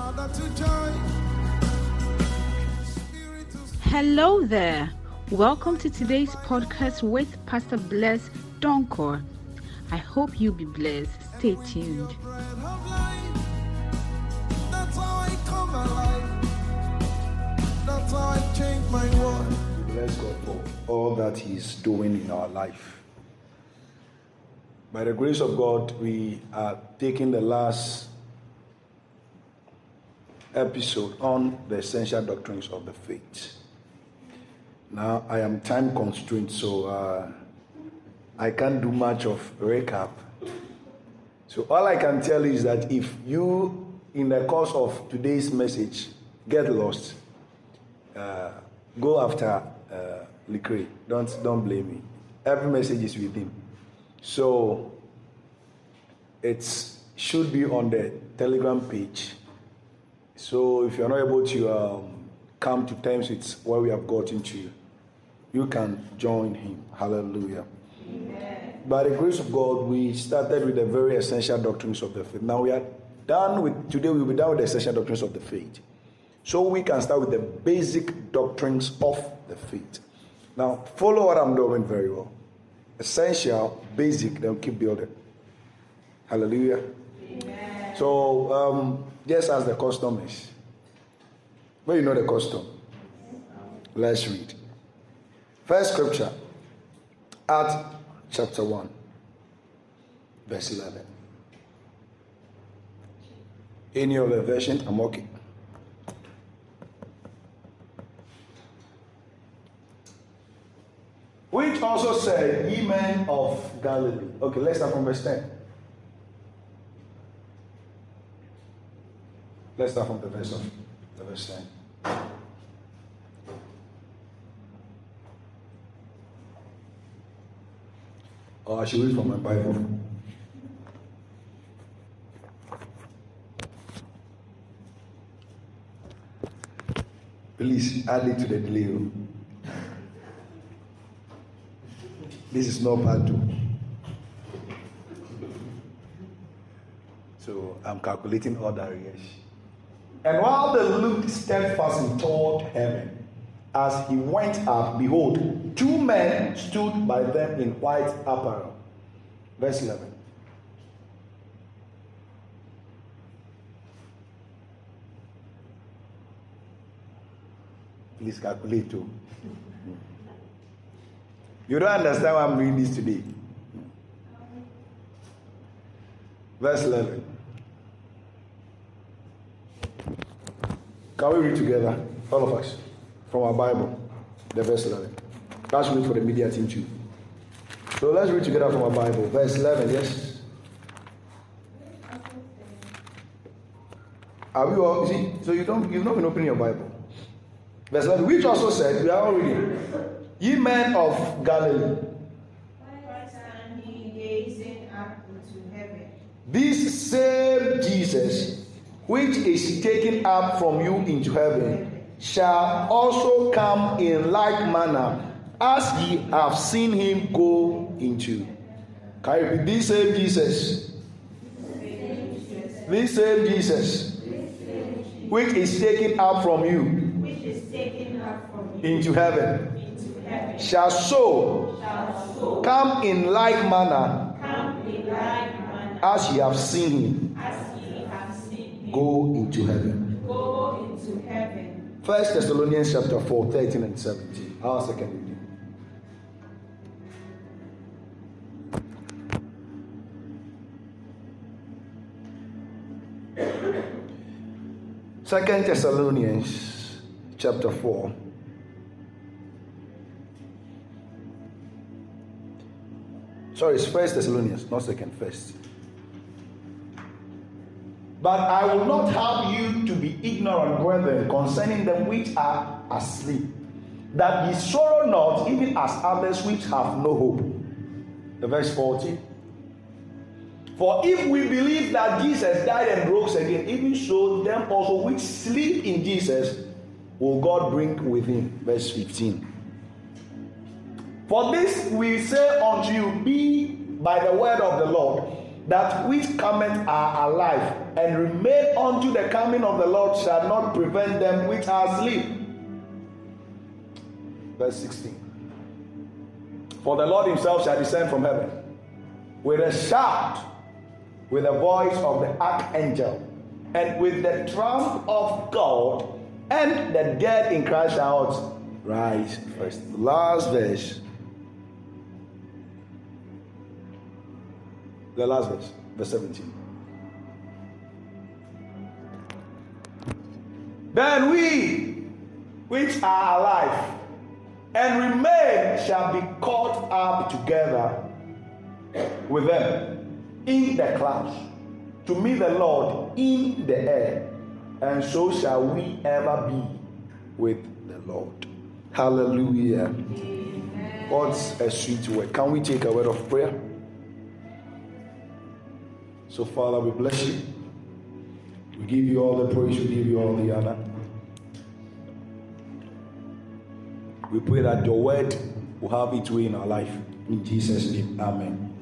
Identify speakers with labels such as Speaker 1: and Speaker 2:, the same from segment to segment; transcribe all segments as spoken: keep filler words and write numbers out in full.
Speaker 1: Hello there. Welcome to today's podcast with Pastor Bless Donkor. I hope you be blessed. Stay tuned.
Speaker 2: That's how I come alive. That's how I change my world.
Speaker 3: We bless God for all that He's doing in our life. By the grace of God, we are taking the last episode on the essential doctrines of the faith. Now, I am time constrained, so uh, I can't do much of recap. So all I can tell you is that if you, in the course of today's message, get lost, uh, go after uh, Lecrae. Don't don't blame me. Every message is with him. So it should be on the Telegram page. So if you're not able to um, come to terms with what we have got into, you can join him. Hallelujah. Amen. By the grace of God, we started with the very essential doctrines of the faith. Now we are done with, today we'll be done with the essential doctrines of the faith. So we can start with the basic doctrines of the faith. Now, follow what I'm doing very well. Essential, basic, then keep building. Hallelujah. Amen. So, um, just as the custom is. Well, you know the custom. Let's read. First scripture, Acts chapter one, verse eleven. Any other version, I'm okay. Which also said, ye men of Galilee. Okay, let's start from verse ten. Let's start from the verse of the verse ten. Or I should read from my Bible. Please add it to the delay. This is not part two. So I'm calculating all the areas. And while they looked steadfastly toward heaven, as he went up, behold, two men stood by them in white apparel. Verse eleven. Please calculate too. You don't understand why I'm reading this today. Verse eleven. Can we read together? All of us. From our Bible. The verse eleven. Let's read for the media team too. So let's read together from our Bible. Verse eleven, yes. Are we all, see? So you don't, you've not been opening your Bible. Verse eleven, which also said, we are all reading, ye men of Galilee,
Speaker 4: why stand ye gazing up into heaven?
Speaker 3: This same Jesus, which is taken up from you into heaven, shall also come in like manner as ye have seen him go into. Can you repeat? This same Jesus. This same Jesus, which is taken up from you into heaven, shall so come in like manner as ye have seen him go into heaven.
Speaker 4: Go into heaven.
Speaker 3: First Thessalonians chapter four, thirteen and seventeen. Our second reading. Second Thessalonians chapter four. Sorry, it's First Thessalonians, not second, first. But I will not have you to be ignorant, brethren, concerning them which are asleep, that ye sorrow not, even as others which have no hope. The verse fourteen. For if we believe that Jesus died and rose again, even so them also which sleep in Jesus will God bring with him. Verse fifteen. For this we say unto you, be by the word of the Lord, that which cometh are alive, and remain unto the coming of the Lord shall not prevent them which are asleep. Verse sixteen. For the Lord himself shall descend from heaven with a shout, with the voice of the archangel, and with the trump of God, and the dead in Christ shall rise first. Last verse. The last verse, verse seventeen. Then we which are alive and remain shall be caught up together with them in the clouds to meet the Lord in the air, and so shall we ever be with the Lord. Hallelujah. Amen. What's a sweet word. Can we take a word of prayer? So Father, we bless you. We give you all the praise, we give you all the honor. We pray that your word will have its way in our life. In Jesus' name, amen.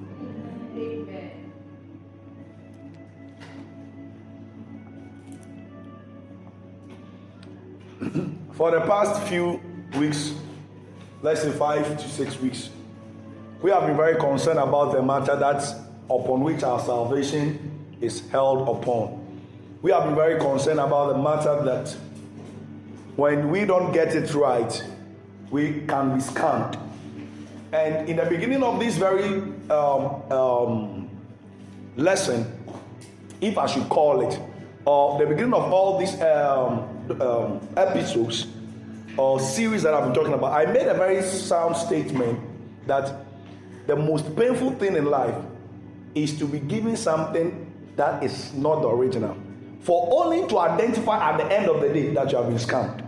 Speaker 3: Amen. For the past few weeks, let's say five to six weeks, we have been very concerned about the matter that's upon which our salvation is held upon. We have been very concerned about the matter that when we don't get it right, we can be scammed. And in the beginning of this very um, um, lesson, if I should call it, or the beginning of all these um, um, episodes or series that I've been talking about, I made a very sound statement that the most painful thing in life is to be given something that is not the original, for only to identify at the end of the day that you have been scammed.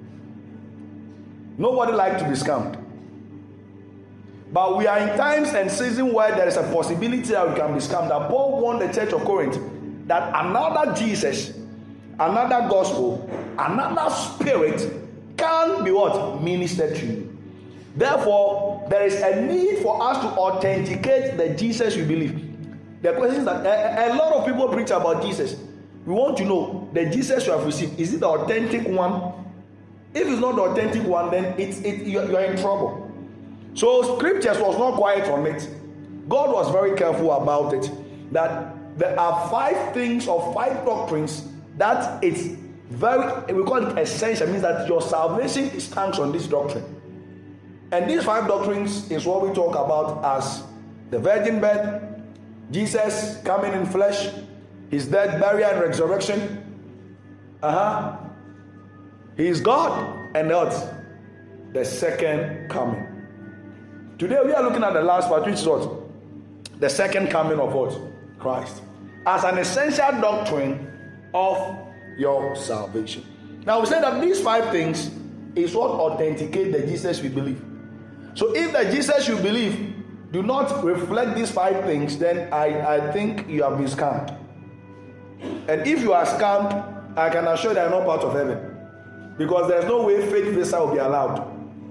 Speaker 3: Nobody likes to be scammed. But we are in times and seasons where there is a possibility that we can be scammed. And Paul warned the church of Corinth that another Jesus, another gospel, another spirit can be what? Ministered to you. Therefore, there is a need for us to authenticate the Jesus we believe. The question is that a, a lot of people preach about Jesus. We want to know the Jesus you have received. Is it the authentic one? If it's not the authentic one, then it's it, you, you are in trouble. So scriptures was not quiet on it. God was very careful about it. That there are five things or five doctrines that it's very, we call it essential. It means that your salvation stands on this doctrine. And these five doctrines is what we talk about as the virgin birth, Jesus coming in flesh, his death, burial, and resurrection. Uh-huh. He is God and earth, the second coming. Today we are looking at the last part, which is what? The second coming of what? Christ. As an essential doctrine of your salvation. Now we say that these five things is what authenticate the Jesus we believe. So if the Jesus you believe do not reflect these five things, then I, I think you have been scammed. And if you are scammed, I can assure you they are not part of heaven. Because there is no way fake visa will be allowed.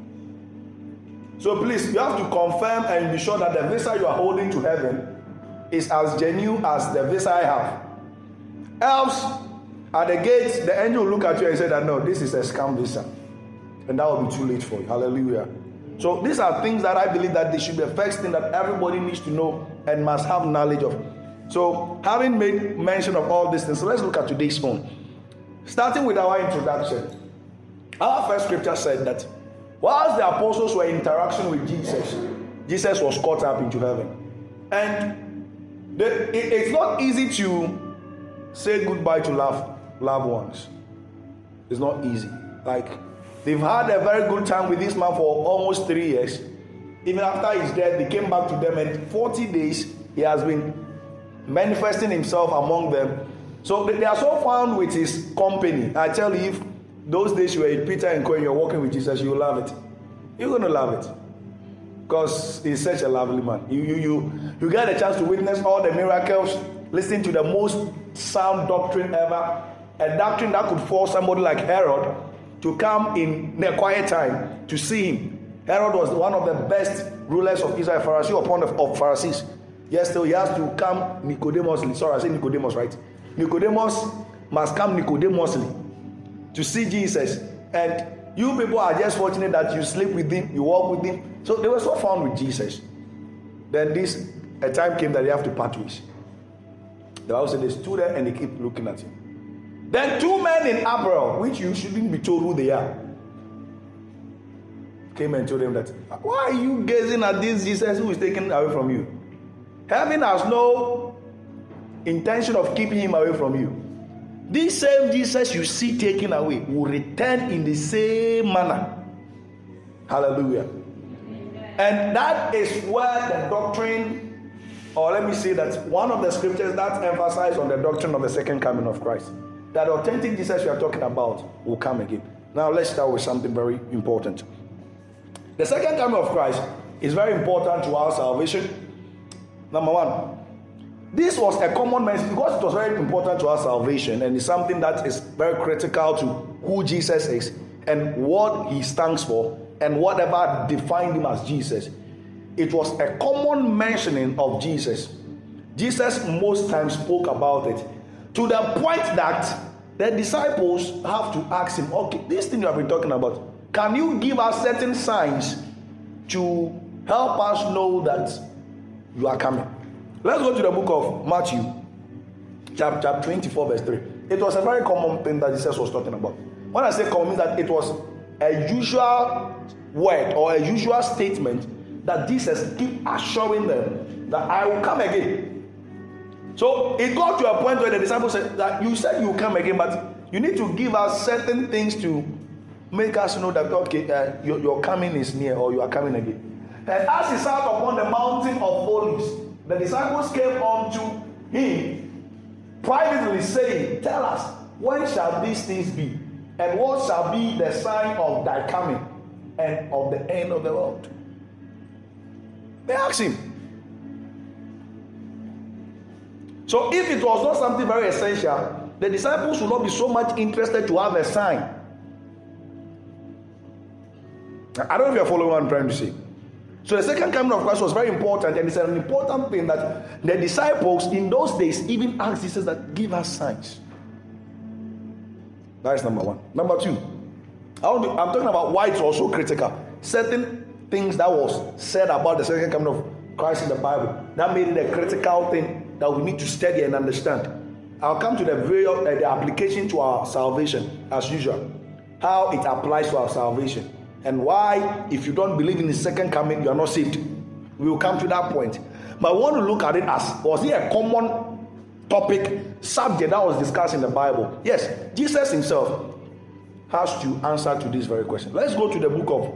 Speaker 3: So please, you have to confirm and be sure that the visa you are holding to heaven is as genuine as the visa I have. Else, at the gates, the angel will look at you and say that no, this is a scam visa. And that will be too late for you. Hallelujah. So these are things that I believe that they should be the first thing that everybody needs to know and must have knowledge of. So having made mention of all these things, so let's look at today's one. Starting with our introduction. Our first scripture said that whilst the apostles were in interaction with Jesus, Jesus was caught up into heaven. And the, it, it's not easy to say goodbye to love, loved ones. It's not easy. Like, they've had a very good time with this man for almost three years. Even after his death, they came back to them, and forty days he has been manifesting himself among them. So they are so fond with his company. I tell you, if those days you were in Peter and Co and you're walking with Jesus, you'll love it. You're going to love it. Because he's such a lovely man. You, you, you, you get a chance to witness all the miracles, listen to the most sound doctrine ever. A doctrine that could force somebody like Herod to come in a quiet time to see him. Herod was one of the best rulers of Israel, Pharisee upon the, of Pharisees. Yes, still he has to come Nicodemus. Sorry, I say Nicodemus, right? Nicodemus must come Nicodemusly to see Jesus. And you people are just fortunate that you sleep with him, you walk with him. So they were so found with Jesus. Then this, a time came that they have to part ways. The Bible said they stood there and they keep looking at him. Then two men in apparel, which you shouldn't be told who they are, came and told them that, why are you gazing at this Jesus who is taken away from you? Heaven has no intention of keeping him away from you. This same Jesus you see taken away will return in the same manner. Hallelujah. And that is where the doctrine, or let me say that one of the scriptures that emphasize on the doctrine of the second coming of Christ, that authentic Jesus we are talking about will come again. Now let's start with something very important. The second coming of Christ is very important to our salvation. Number one, this was a common message because it was very important to our salvation, and it's something that is very critical to who Jesus is and what he stands for and whatever defined him as Jesus. It was a common mentioning of Jesus. Jesus most times spoke about it to the point that the disciples have to ask him, okay, this thing you have been talking about, can you give us certain signs to help us know that you are coming? Let's go to the book of Matthew, chapter twenty-four, verse three. It was a very common thing that Jesus was talking about. When I say common, that it was a usual word or a usual statement that Jesus keep assuring them that I will come again. So it got to a point where the disciples said that you said you will come again, but you need to give us certain things to make us know that okay, uh, your, your coming is near or you are coming again. And as he sat upon the mountain of Olives, the disciples came unto him privately saying, tell us, when shall these things be? And what shall be the sign of thy coming and of the end of the world? They asked him. So if it was not something very essential, the disciples would not be so much interested to have a sign. I don't know if you're following what I'm trying to say. So the second coming of Christ was very important, and it's an important thing that the disciples in those days even asked Jesus that give us signs. That is number one. Number two, I want to, I'm talking about why it's also critical. Certain things that was said about the second coming of Christ in the Bible that made it a critical thing that we need to study and understand. I'll come to the very uh, the application to our salvation as usual, how it applies to our salvation. And why, if you don't believe in the second coming, you are not saved. We will come to that point. But I want to look at it as, was it a common topic, subject that was discussed in the Bible? Yes, Jesus himself has to answer to this very question. Let's go to the book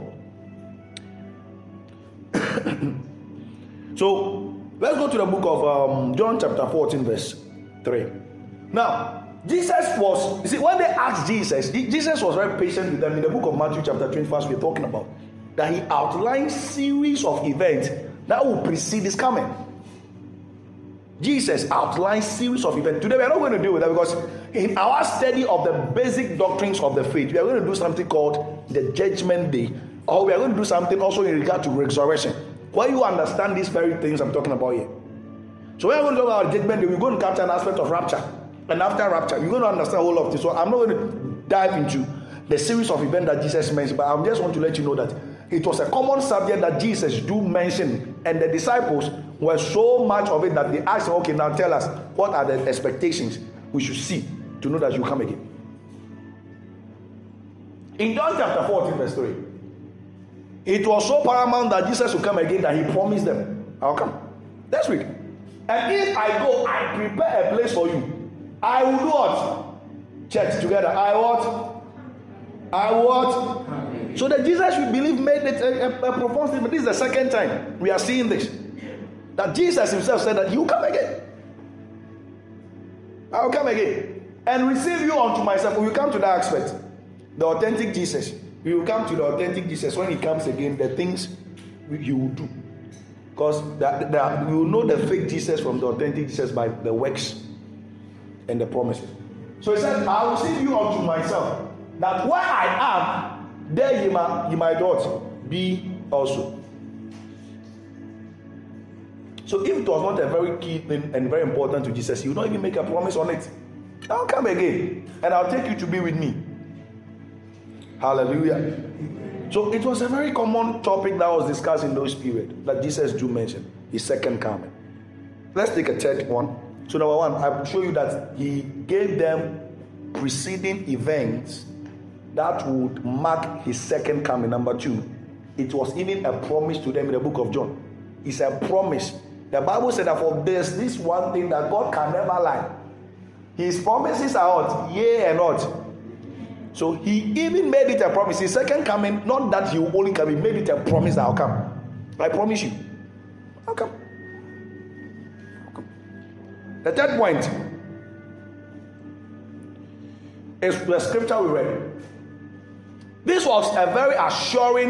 Speaker 3: of... so, let's go to the book of um, John chapter fourteen, verse three. Now, Jesus was, you see, when they asked Jesus, Jesus was very patient with them. In the book of Matthew chapter twenty, verse we're talking about, that he outlined series of events that will precede his coming. Jesus outlined series of events. Today we are not going to deal with that because in our study of the basic doctrines of the faith, we are going to do something called the Judgment Day, or we are going to do something also in regard to resurrection, where you understand these very things I'm talking about here. So when we're going to talk about Judgment Day, we're going to capture an aspect of rapture. And after rapture, you're going to understand all of this. So I'm not going to dive into the series of events that Jesus mentioned, but I just want to let you know that it was a common subject that Jesus do mention, and the disciples were so much of it that they asked him, okay, now tell us, what are the expectations we should see to know that you come again? In John chapter fourteen, verse three, it was so paramount that Jesus would come again that he promised them, I'll come. Next week. And if I go, I prepare a place for you. I will do what? Church together. I what? I what? So that Jesus we believe made it a, a, a profound statement. This is the second time we are seeing this. That Jesus himself said that he will come again. I will come again. And receive you unto myself. We will come to that aspect. The authentic Jesus. We will come to the authentic Jesus. When he comes again, the things he will do. Because that, that, we will know the fake Jesus from the authentic Jesus by the works and the promises. So he said, I will receive you unto myself, that where I am, there ye might, ye might not be also. So if it was not a very key thing and very important to Jesus, he would not even make a promise on it. I'll come again, and I'll take you to be with me. Hallelujah. So it was a very common topic that was discussed in those periods that Jesus do mention, his second coming. Let's take a third one. So number one, I'll show you that he gave them preceding events that would mark his second coming. Number two, it was even a promise to them in the book of John. It's a promise. The Bible said that for this, this one thing that God can never lie. His promises are what? Yea and what? So he even made it a promise. His second coming, not that he will only come, he made it a promise that I'll come. I promise you. I'll come. I'll come. The third point is the scripture we read. This was a very assuring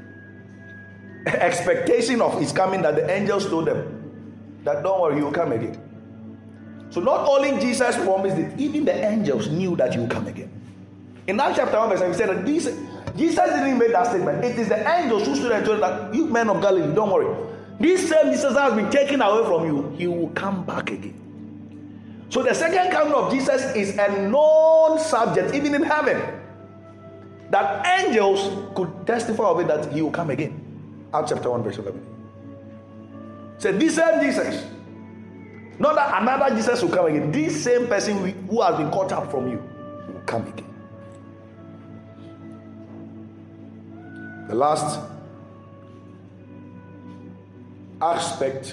Speaker 3: expectation of his coming that the angels told them that don't worry, he will come again. So not only Jesus promised it, even the angels knew that he will come again. In Acts chapter one verse seven, he said that this, Jesus didn't make that statement. It is the angels who stood and told that, you men of Galilee, don't worry. This same Jesus has been taken away from you, he will come back again. So the second coming of Jesus is a known subject, even in heaven. That angels could testify of it that he will come again. Acts chapter one verse eleven. So this same Jesus, not that another Jesus will come again. This same person who has been caught up from you will come again. The last aspect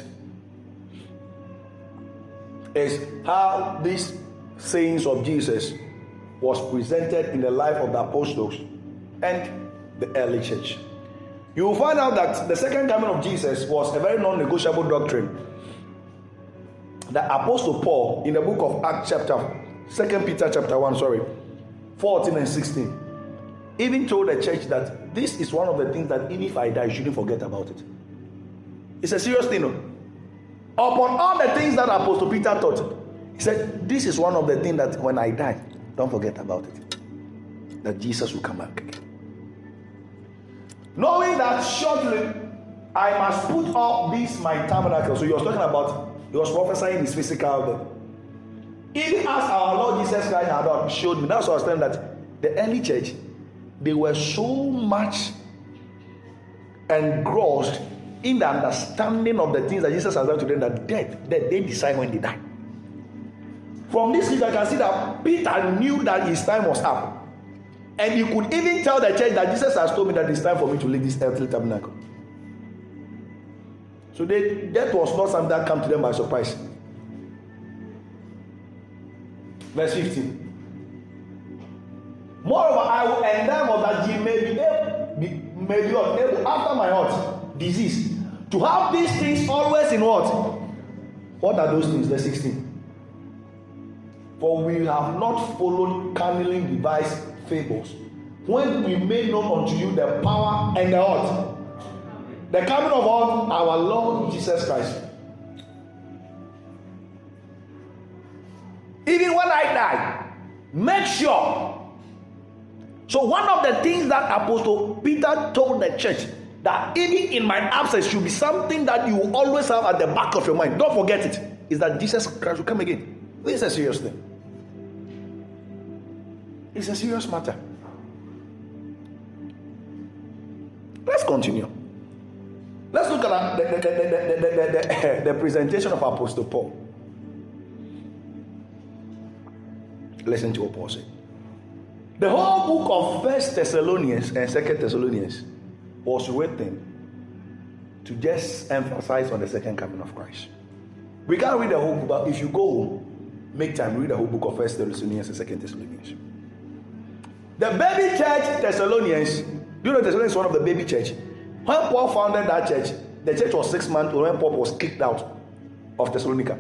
Speaker 3: is how these sayings of Jesus was presented in the life of the apostles and the early church. You will find out that the second coming of Jesus was a very non-negotiable doctrine. The Apostle Paul, in the book of Acts chapter, Second Peter chapter one, sorry, fourteen and sixteen, even told the church that this is one of the things that even if I die, you shouldn't forget about it. It's a serious thing. No? Upon all the things that Apostle Peter taught, he said, this is one of the things that when I die, don't forget about it. That Jesus will come back again. Knowing that shortly, I must put up this my tabernacle. So he was talking about, he was prophesying his physical death. Even as our Lord Jesus Christ had showed me, that's what I was telling that the early church, they were so much engrossed in the understanding of the things that Jesus has done to them that death, that they decide when they die. From this, you can see that Peter knew that his time was up. And he could even tell the church that Jesus has told me that it's time for me to leave this earthly tabernacle. So they, that was not something that came to them by surprise. Verse fifteen. Moreover, I will endeavor that ye may be able, be, may be able after my heart, disease, to have these things always in what? What are those things? Verse sixteen. For we have not followed cunningly devised fables, when we made known unto you the power and the what? The coming of what? Our Lord Jesus Christ. Even when I die, make sure. So one of the things that Apostle Peter told the church, that even in my absence should be something that you will always have at the back of your mind. Don't forget it. Is that Jesus Christ will come again. This is a serious thing. It's a serious matter. Let's continue. Let's look at the, the, the, the, the, the, the, the presentation of Apostle Paul. Listen to what Paul said. The whole book of First Thessalonians and Second Thessalonians was written to just emphasize on the second coming of Christ. We can't read the whole book, but if you go home, make time, read the whole book of First Thessalonians and Second Thessalonians. The baby church Thessalonians, you know Thessalonians is one of the baby church. When Paul founded that church, the church was six months old when Paul was kicked out of Thessalonica.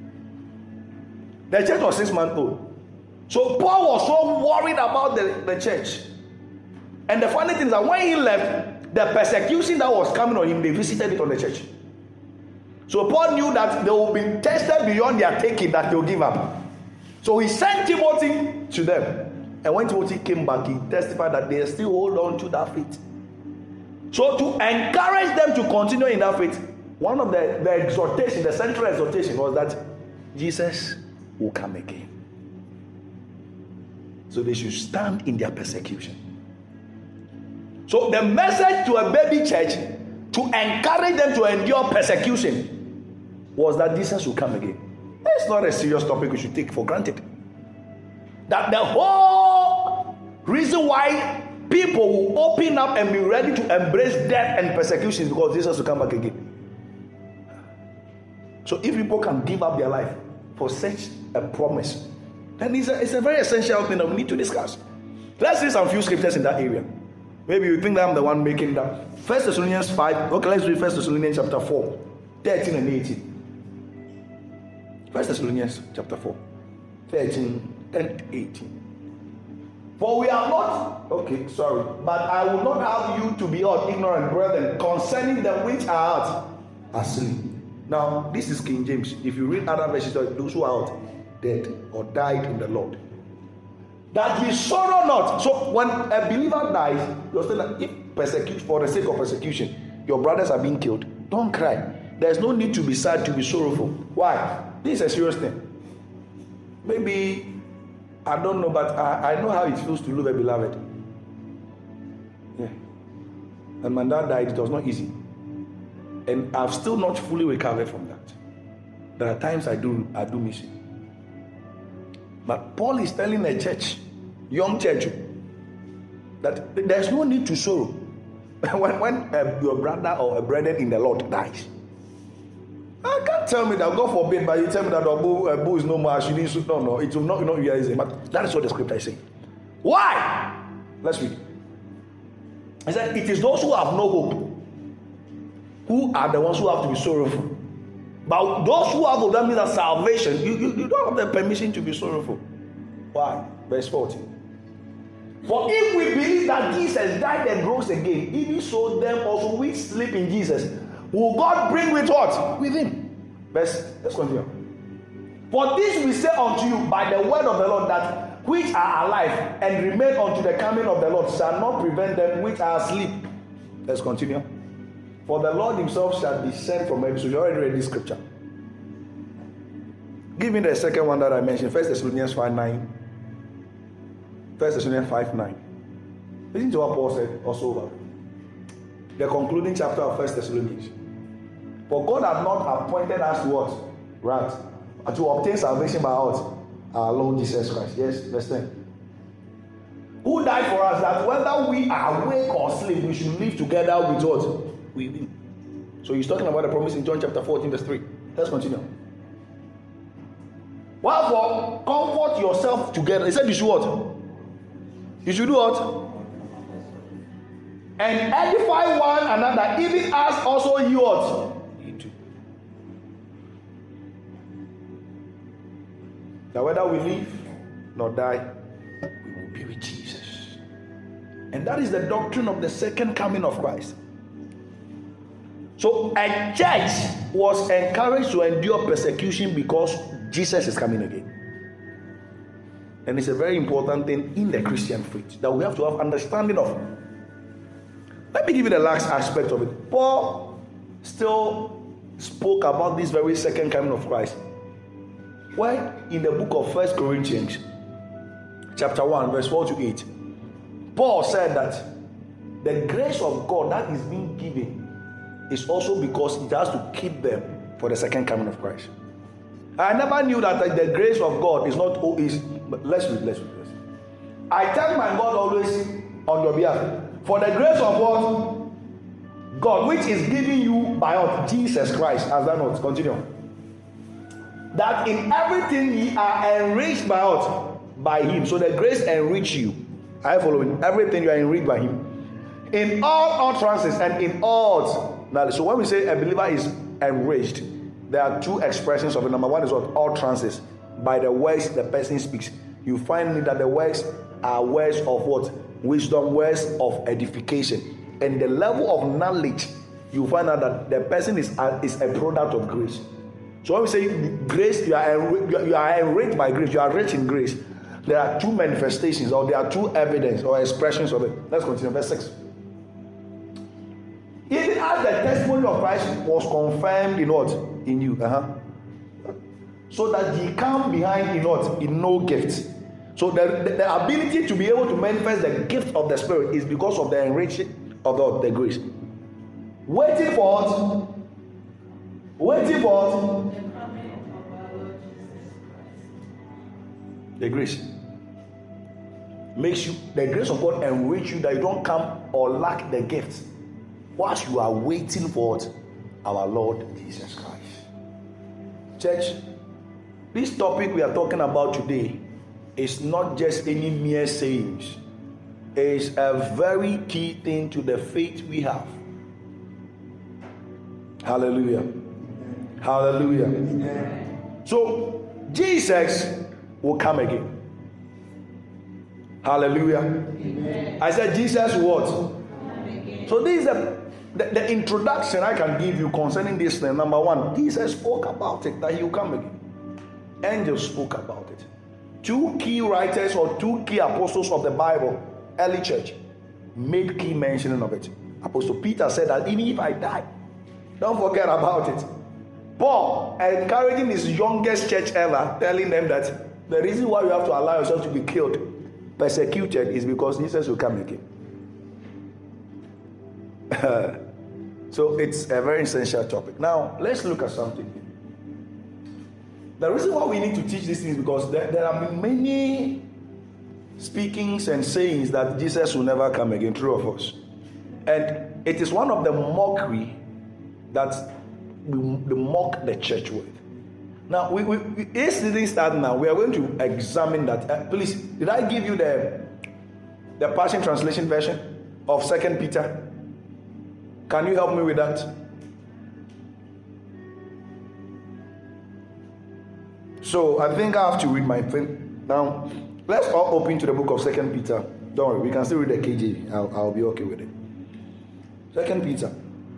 Speaker 3: The church was six months old. So Paul was so worried about the, the church. And the funny thing is that when he left, the persecution that was coming on him, they visited it on the church. So Paul knew that they will be tested beyond their taking, that they'll give up. So he sent Timothy to them. And when Timothy came back, he testified that they still hold on to that faith. So to encourage them to continue in that faith, one of the, the exhortation, the central exhortation was that Jesus will come again. So they should stand in their persecution. So the message to a baby church to encourage them to endure persecution was that Jesus will come again. It's not a serious topic we should take for granted. That the whole reason why people will open up and be ready to embrace death and persecution is because Jesus will come back again. So if people can give up their life for such a promise, then it's a, it's a very essential thing that we need to discuss. Let's read some few scriptures in that area. Maybe you think that I'm the one making that. First Thessalonians five. Okay, let's read First Thessalonians chapter four, thirteen and eighteen. First Thessalonians chapter four, thirteen and eighteen. For we are not, okay, sorry, but I will not have you to be all ignorant, brethren, concerning them which are out asleep. Now, this is King James. If you read other verses, those who are out dead or died in the Lord, that ye sorrow not. So when a believer dies, you're still like, if persecute for the sake of persecution, your brothers are being killed, don't cry. There's no need to be sad, to be sorrowful. Why? This is a serious thing. Maybe I don't know, but I, I know how it feels to lose a beloved. Yeah. And my dad died, it was not easy. And I've still not fully recovered from that. There are times I do I do miss it. But Paul is telling a church, young church, that there's no need to sorrow when, when uh, your brother or a brother in the Lord dies. I can't tell me that, God forbid, but you tell me that Abu, Abu is no more. Actually, no, no, it will not, not realize it. But that is what the scripture is saying. Why? Let's read. It said, it is those who have no hope who are the ones who have to be sorrowful. But those who have hope, that means that salvation, you, you, you don't have the permission to be sorrowful. Why? Verse fourteen. For if we believe that Jesus died and rose again, even so them also which sleep in Jesus, will God bring with what? With him. Verse, let's continue. For this we say unto you by the word of the Lord, that which are alive and remain unto the coming of the Lord shall not prevent them which are asleep. Let's continue. For the Lord himself shall descend from heaven. So you already read this scripture. Give me the second one that I mentioned. First Thessalonians five nine. First Thessalonians five nine. Listen to what Paul said also over. The concluding chapter of First Thessalonians. For God had not appointed us to what? Right. To obtain salvation by what? Our Lord Jesus Christ. Yes, verse ten. Who died for us, that whether we are awake or asleep, we should live together with what? With him. So he's talking about the promise in John chapter fourteen, verse three. Let's continue. Wherefore, comfort yourself together. He said you should what? You should do what? And edify one another, even as also you ought. That whether we live nor die, we will be with Jesus. And that is the doctrine of the second coming of Christ. So a church was encouraged to endure persecution because Jesus is coming again. And it's a very important thing in the Christian faith that we have to have understanding of. Let me give you the last aspect of it. Paul still spoke about this very second coming of Christ. Why in the book of First Corinthians, chapter one, verse four to eight, Paul said that the grace of God that is being given is also because it has to keep them for the second coming of Christ. I never knew that like, the grace of God is not always. But let's read, let's read, let's read. I thank my God always on your behalf for the grace of what? God, which is given you by what? Jesus Christ. As that note, continue. That in everything ye are enriched by what? By him. So the grace enrich you. Are you following? Everything you are enriched by him. In all utterances and in all knowledge. So when we say a believer is enriched, there are two expressions of it. Number one is what? Utterances. By the words the person speaks. You find that the words are words of what? Wisdom, words of edification. And the level of knowledge, you find out that the person is a, is a product of grace. So when we say grace, you are, you are enriched by grace, you are rich in grace. There are two manifestations, or there are two evidence or expressions of it. Let's continue. Verse six. Even as the testimony of Christ was confirmed in what? In you. Uh-huh. So that ye come behind in what? In no gift. So the, the, the ability to be able to manifest the gift of the Spirit is because of the enriching of the, the grace. Waiting for what? Waiting for what?
Speaker 4: The coming of our Lord Jesus Christ.
Speaker 3: The grace makes you, the grace of God enrich you that you don't come or lack the gift whilst you are waiting for what? Our Lord Jesus Christ. Church, this topic we are talking about today is not just any mere sayings. It's a very key thing to the faith we have. Hallelujah. Hallelujah. Amen. So, Jesus will come again. Hallelujah. Amen. I said, Jesus what? So, this is the, the, the introduction I can give you concerning this thing. Number one, Jesus spoke about it, that he will come again. Angels spoke about it. Two key writers or two key apostles of the Bible, early church, made key mention of it. Apostle Peter said that even if I die, don't forget about it. Paul encouraging his youngest church ever, telling them that the reason why you have to allow yourself to be killed, persecuted, is because Jesus will come again. So it's a very essential topic. Now, let's look at something. The reason why we need to teach these things is because there, there have been many speakings and sayings that Jesus will never come again, true of us. And it is one of the mockery that we, we mock the church with. Now, we, we, we, this didn't start now. We are going to examine that. Uh, please, did I give you the, the Passion Translation version of Second Peter? Can you help me with that? So I think I have to read my thing. Now, let's all open to the book of Second Peter. Don't worry, we can still read the K J V. I'll, I'll be okay with it. Second Peter,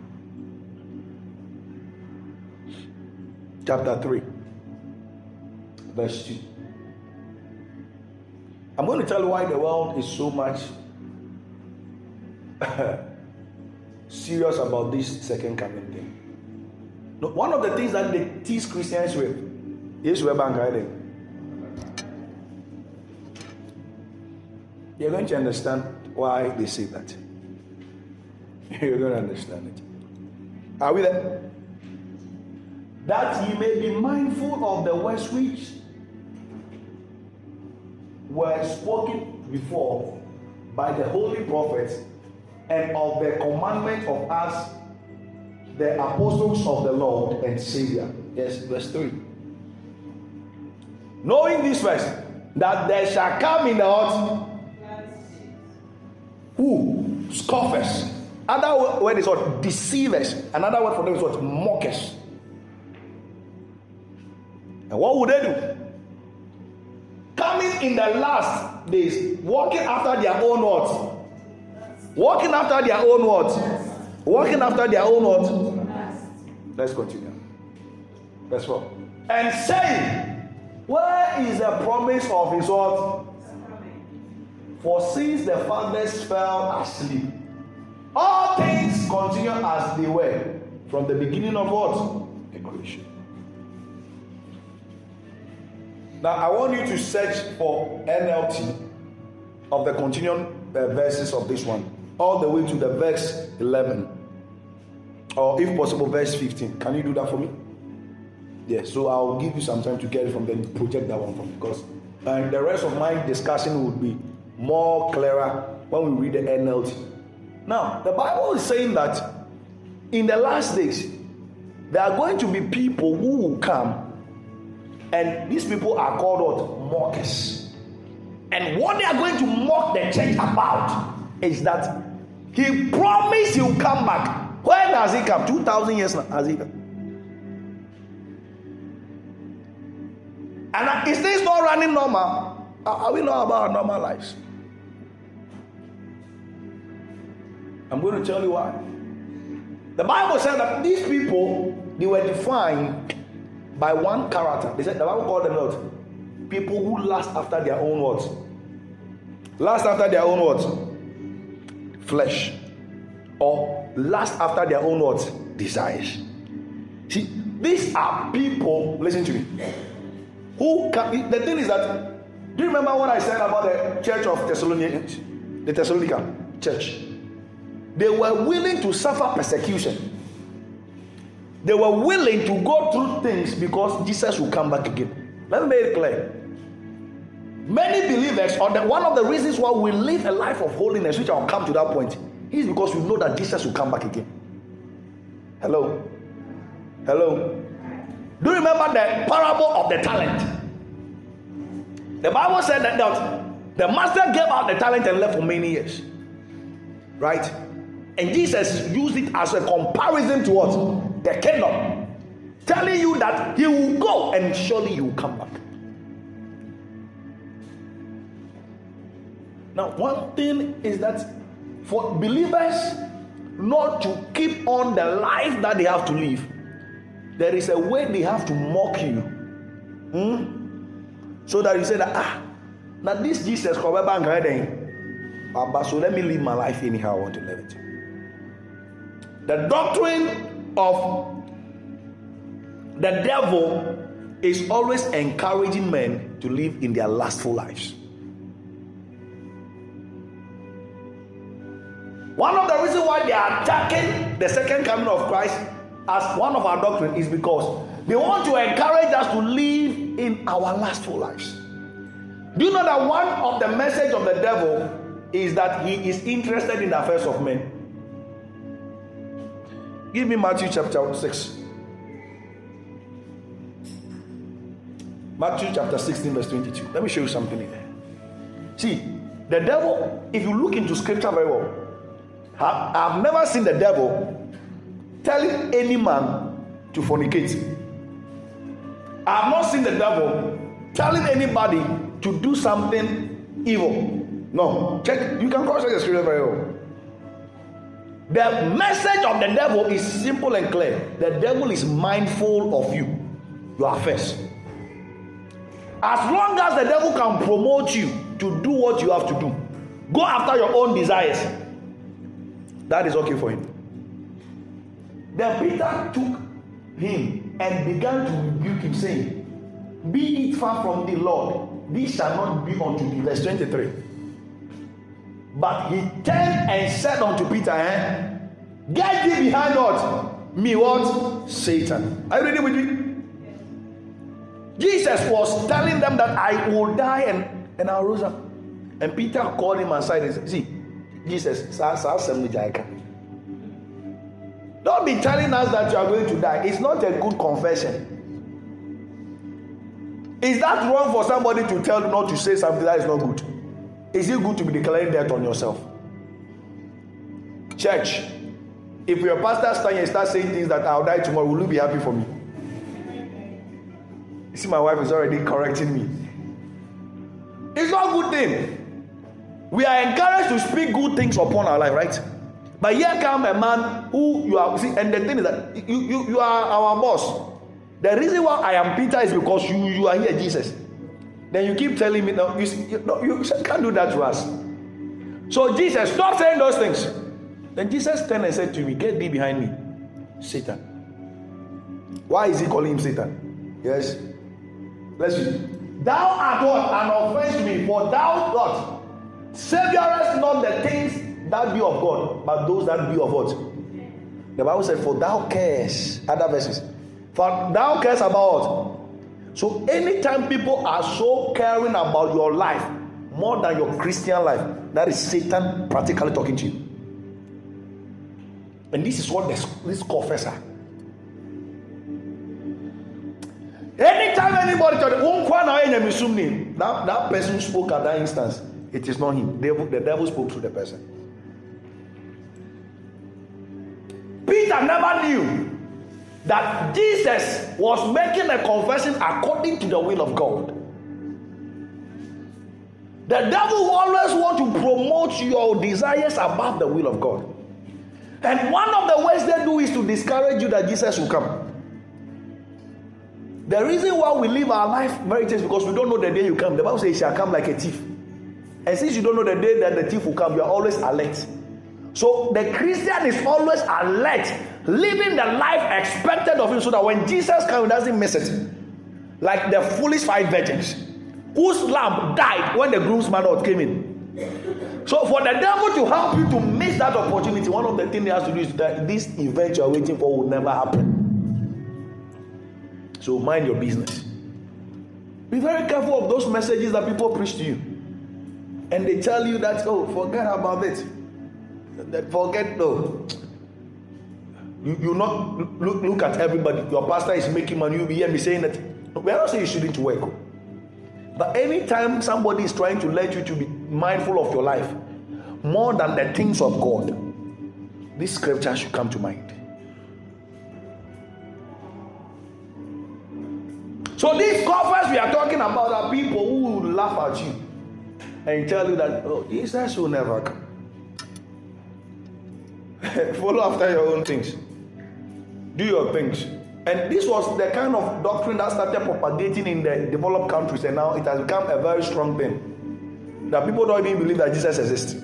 Speaker 3: chapter three, verse two. I'm going to tell you why the world is so much serious about this second coming thing. No, one of the things that they tease Christians with is web and guiding. You're going to understand why they say that. You're going to understand it. Are we there? That ye may be mindful of the words which were spoken before by the holy prophets, and of the commandment of us, the apostles of the Lord and Savior. Yes, verse three. Knowing this first, that there shall come in the earth who? Scoffers. Other word is what? Deceivers. Another word for them is what? Mockers. And what would they do? Coming in the last days, walking after their own what? Walking after their own what? Walking after their own what? Let's continue. Verse four. And saying, where is the promise of his what? For since the fathers fell asleep, all things continue as they were from the beginning of what? The creation. Now I want you to search for N L T of the continuing uh, verses of this one, all the way to the verse eleven, or if possible verse fifteen. Can you do that for me? Yes, so I'll give you some time to get it from them, project that one from me, because uh, the rest of my discussion would be more clearer when we read the N L T. Now, the Bible is saying that in the last days, there are going to be people who will come, and these people are called what? Mockers. And what they are going to mock the church about is that he promised he will come back. When has he come? two thousand years now has he come? And is this not running normal? Are we not about our normal lives? I'm going to tell you why. The Bible said that these people, they were defined by one character. They said the Bible called them what? People who last after their own what? Last after their own what? Flesh. Or last after their own what? Desires. See, these are people, listen to me, who can, the thing is that Do you remember what I said about the church of Thessalonians? The Thessalonican church. They were willing to suffer persecution. They were willing to go through things because Jesus will come back again. Let me make it clear. Many believers, or the, one of the reasons why we live a life of holiness, which I'll come to that point, is because we know that Jesus will come back again. Hello? Hello? Do you remember the parable of the talent? The Bible said that, that the master gave out the talent and left for many years. Right? And Jesus used it as a comparison to what? The kingdom. Telling you that he will go and surely he will come back. Now, one thing is that for believers not to keep on the life that they have to live, there is a way they have to mock you. Hmm? So that you say that, ah, now this Jesus, so let me live my life anyhow I want to live it. The doctrine of the devil is always encouraging men to live in their lustful lives. One of the reasons why they are attacking the second coming of Christ as one of our doctrine is because they want to encourage us to live in our lustful lives. Do you know that one of the message of the devil is that he is interested in the affairs of men? Give me Matthew chapter six. Matthew chapter sixteen verse twenty-two. Let me show you something in there. See, the devil, if you look into scripture very well, I've never seen the devil telling any man to fornicate. I've not seen the devil telling anybody to do something evil. No. Check. You can cross check the scripture very well. The message of the devil is simple and clear. The devil is mindful of you, your affairs. As long as the devil can promote you to do what you have to do, go after your own desires, that is okay for him. Then Peter took him and began to rebuke him, saying, "Be it far from thee, Lord, this shall not be unto thee." Verse twenty-three. But he turned and said unto Peter, eh, "Get thee behind what? Me what? Satan." Are you ready with me? Jesus was telling them that I will die and, and I'll rise up. And Peter called him aside and said, "See, Jesus, don't be telling us that you are going to die. It's not a good confession. Is that wrong for somebody to tell you not to say something that is not good? Is it good to be declaring death on yourself?" Church, if your pastor stands and starts saying things that I'll die tomorrow, will you be happy for me? You see, my wife is already correcting me. It's not a good thing. We are encouraged to speak good things upon our life, right? But here comes a man who you are, see, and the thing is that you, you, you are our boss. The reason why I am Peter is because you, you are here, Jesus. Then you keep telling me, no, you, you, no, you can't do that to us. So Jesus, stop saying those things. Then Jesus turned and said to me, "Get thee behind me, Satan." Why is he calling him Satan? Yes. Let's see. "Thou art what? An offense to me, for thou what? Saviorest not the things that be of God, but those that be of what?" The Bible said, "For thou cares." Other verses. "For thou cares about what?" So anytime people are so caring about your life more than your Christian life, that is Satan practically talking to you. And this is what this, this confessor. Anytime anybody tells you, that, that person spoke at that instance, it is not him. The, the devil spoke to the person. Peter never knew that Jesus was making a confession according to the will of God. The devil always wants to promote your desires above the will of God. And one of the ways they do is to discourage you that Jesus will come. The reason why we live our life very is because we don't know the day you come. The Bible says he shall come like a thief. And since you don't know the day that the thief will come, you are always alert. So the Christian is always alert, living the life expected of him, so that when Jesus comes, he doesn't miss it. Like the foolish five virgins. whose lamb died when the groomsman came in. So for the devil to help you to miss that opportunity, one of the things he has to do is that this event you are waiting for will never happen. So mind your business. Be very careful of those messages that people preach to you. And they tell you that, oh, forget about it. Forget, no. You, you not look, look at everybody. Your pastor is making money. You'll be here me saying that. We are not saying you shouldn't work. But anytime somebody is trying to let you to be mindful of your life more than the things of God, this scripture should come to mind. So these scoffers we are talking about are people who will laugh at you and tell you that, oh, Jesus will never come. Follow after your own things. Do your things. And this was the kind of doctrine that started propagating in the developed countries, and now it has become a very strong thing. That people don't even believe that Jesus exists.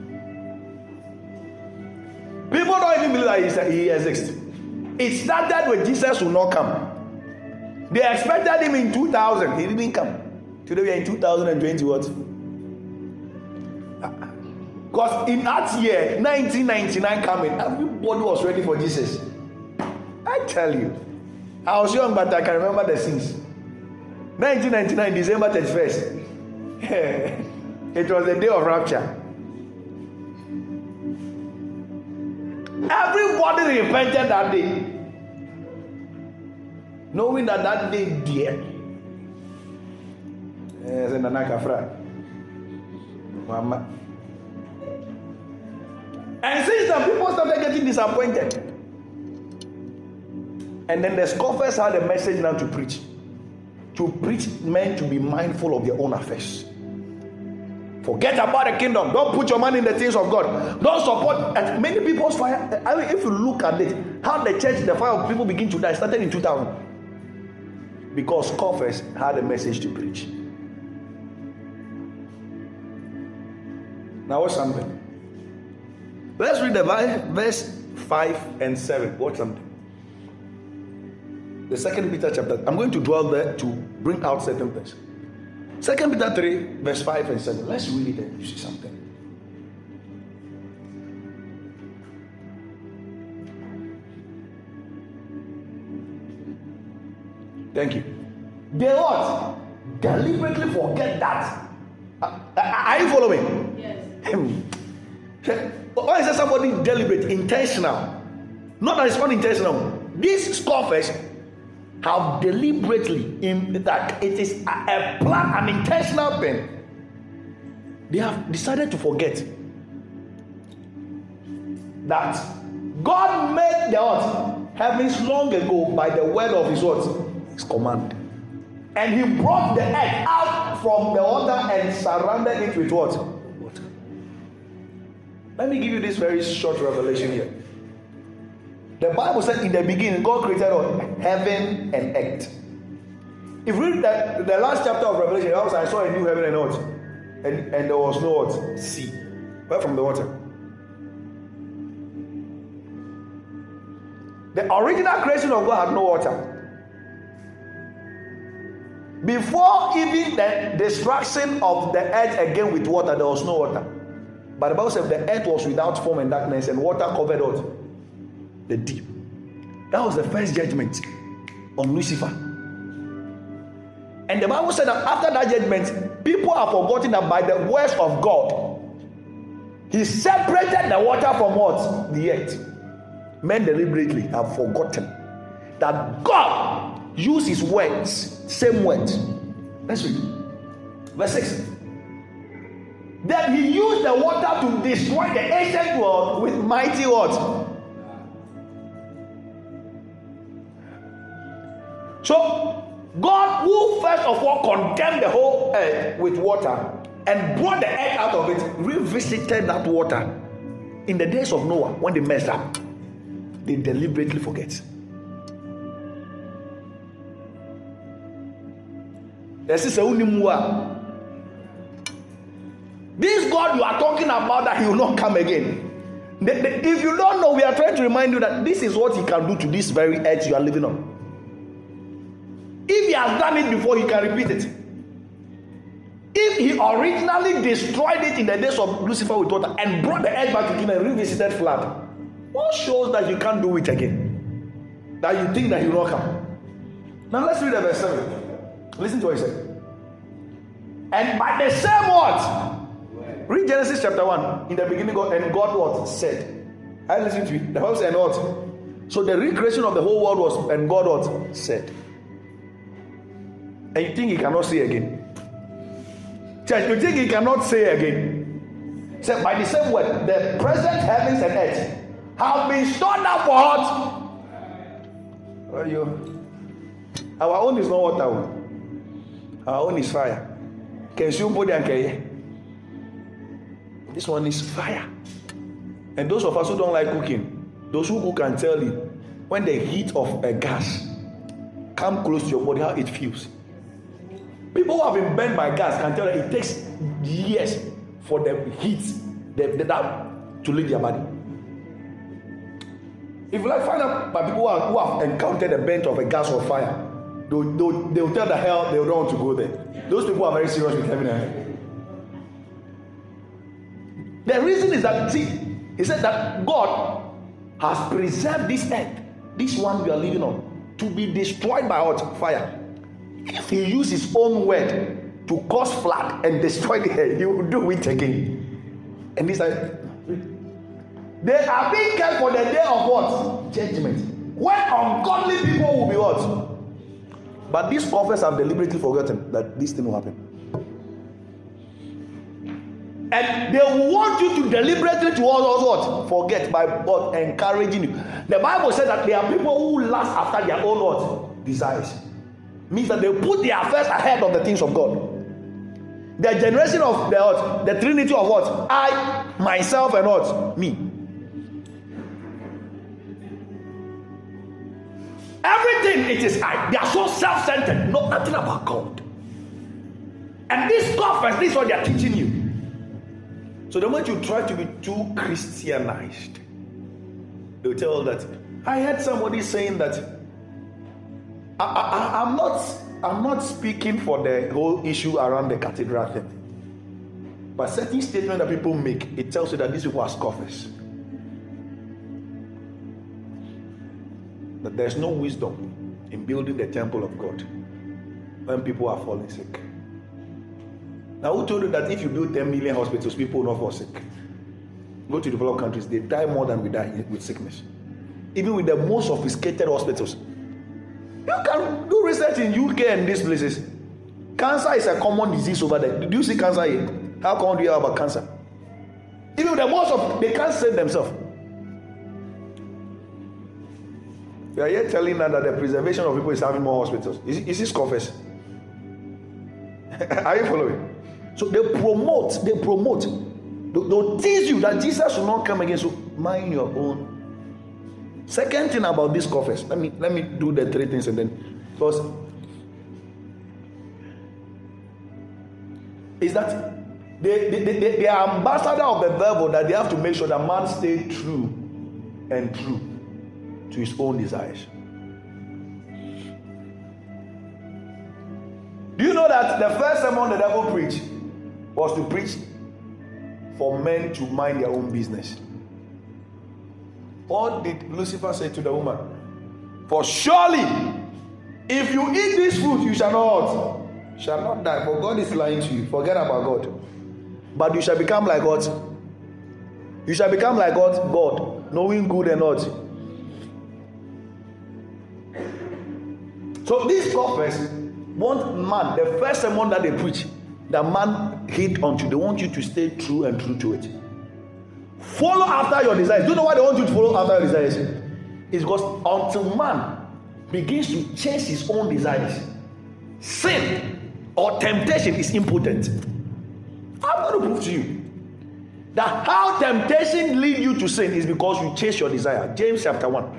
Speaker 3: People don't even believe that he exists. It started with Jesus will not come. They expected him in two thousand. He didn't come. Today we are in two thousand twenty what? Because in that year, nineteen ninety-nine coming, everybody was ready for Jesus. I tell you. I was young, but I can remember the scenes. nineteen ninety-nine, December thirty-first. It was the day of rapture. Everybody repented that day. Knowing that that day, dear. Mama. And since the people started getting disappointed, and then the scoffers had a message now to preach. To preach men to be mindful of their own affairs. Forget about the kingdom. Don't put your money in the things of God. Don't support. And many people's fire. I mean, if you look at it, how the church, the fire of people begin to die started in two thousand. Because scoffers had a message to preach. Now, what's something? Let's read the verse five and seven. What's something? The second Peter chapter. I'm going to dwell there to bring out certain things. Second Peter three, verse five and seven. Let's read it and you see something. Thank you. They what? Deliberately forget that. Uh, are you following? Yes. Why is somebody deliberate, intentional? Not that it's unintentional. These scoffers have deliberately, in that it is a, a plan, an intentional thing. They have decided to forget that God made the earth heavens long ago by the word of His what? His command. And He brought the earth out from the water and surrounded it with what? Water. Let me give you this very short revelation here. The Bible said in the beginning, God created what? Heaven and earth. If you read that, the last chapter of Revelation, I saw a new heaven and earth. And, and there was no what? Sea. Where from the water? The original creation of God had no water. Before even the destruction of the earth again with water, there was no water. But the Bible said the earth was without form and darkness, and water covered what? The deep. That was the first judgment on Lucifer. And the Bible said that after that judgment, people have forgotten that by the words of God, He separated the water from what? The earth. Men deliberately have forgotten that God used His words. Same words. Let's read. Verse six. Then He used the water to destroy the ancient world with mighty what? So, God, who first of all condemned the whole earth with water and brought the earth out of it, revisited that water in the days of Noah when they messed up. They deliberately forget. This is a unimua. This God you are talking about that He will not come again. The, the, if you don't know, we are trying to remind you that this is what He can do to this very earth you are living on. If He has done it before, He can repeat it. If he originally destroyed it in the days of Lucifer with water and brought the earth back again and revisited flat, what shows that you can't do it again? That you think that he will not come? Now let's read the verse seven. Listen to what he said. And by the same word, read Genesis chapter one. In the beginning, God and God what said. I listen to it. The Bible said and what? So the recreation of the whole world was and God what said. And you think he cannot say again? Church, you think he cannot say again? Say by the same word, the present heavens and earth have been stored up for what? Oh, you. Our own is not water. Our own is fire. Can you put it? This one is fire. And those of us who don't like cooking, those who cook can tell you when the heat of a gas come close to your body, how it feels. People who have been burnt by gas can tell that it takes years for the heat, the, the that to leave their body. If you like find out by people who, are, who have encountered the burnt of a gas or fire, they'll, they'll, they'll tell the hell they don't want to go there. Those people are very serious with heaven and hell. The reason is that, see, he said that God has preserved this earth, this one we are living on, to be destroyed by what? Fire. If he used his own word to cause flood and destroy the earth, he will do it again. And this is they are being kept for the day of what? Judgment. When ungodly people will be what? But these prophets have deliberately forgotten that this thing will happen. And they want you to deliberately towards what? Forget by what? Encouraging you. The Bible says that there are people who last after their own what? Desires. Means that they put their affairs ahead of the things of God. The generation of the what? The Trinity of what? I, myself, and what? Me. Everything it is I. They are so self-centered, not nothing about God. And this conference, this is what they are teaching you. So the moment you try to be too Christianized, they will tell that. I heard somebody saying that I, I, I'm not I'm not speaking for the whole issue around the cathedral thing. But certain statements that people make, it tells you that these people are scoffers. That there's no wisdom in building the temple of God when people are falling sick. Now, who told you that if you build ten million hospitals, people will not fall sick? Go to developed countries, they die more than we die with sickness. Even with the most sophisticated hospitals. You can do research in U K and these places. Cancer is a common disease over there. Do you see cancer here? How come do you hear about cancer? Even with the most of, they can't save themselves. You are here telling us that the preservation of people is having more hospitals. Is, is this confess? Are you following? So they promote, they promote. They, they'll tease you that Jesus will not come again. So mind your own. Second thing about this confess. Let me let me do the three things and then because is that they, they, they, they are ambassador of the devil that they have to make sure that man stay true and true to his own desires. Do you know that the first sermon the devil preached was to preach for men to mind their own business? What did Lucifer say to the woman? For surely, if you eat this fruit, you shall not, shall not die. For God is lying to you. Forget about God. But you shall become like what? You shall become like what? God, knowing good and not. So these prophets want man, the first sermon that they preach, that man hate unto, they want you to stay true and true to it. Follow after your desires. Do you know why they want you to follow after your desires? It's because until man begins to chase his own desires, sin or temptation is impotent. I'm going to prove to you that how temptation leads you to sin is because you chase your desire. James chapter one,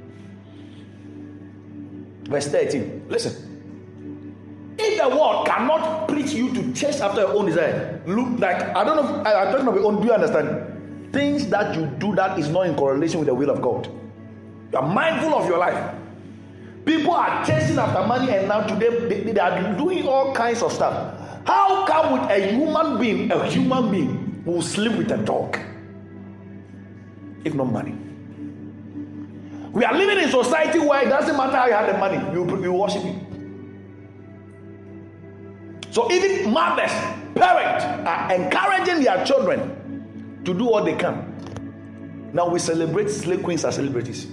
Speaker 3: verse thirteen. Listen. If the world cannot preach you to chase after your own desire, look like, I don't know, if, I, I'm talking about your own, do you understand? Things that you do that is not in correlation with the will of God. You are mindful of your life. People are chasing after money and now today they, they are doing all kinds of stuff. How come with a human being, a human being will sleep with a dog? If not money. We are living in a society where it doesn't matter how you have the money, you, you worship it. So even mothers, parents are encouraging their children to do what they can. Now we celebrate slave queens as celebrities.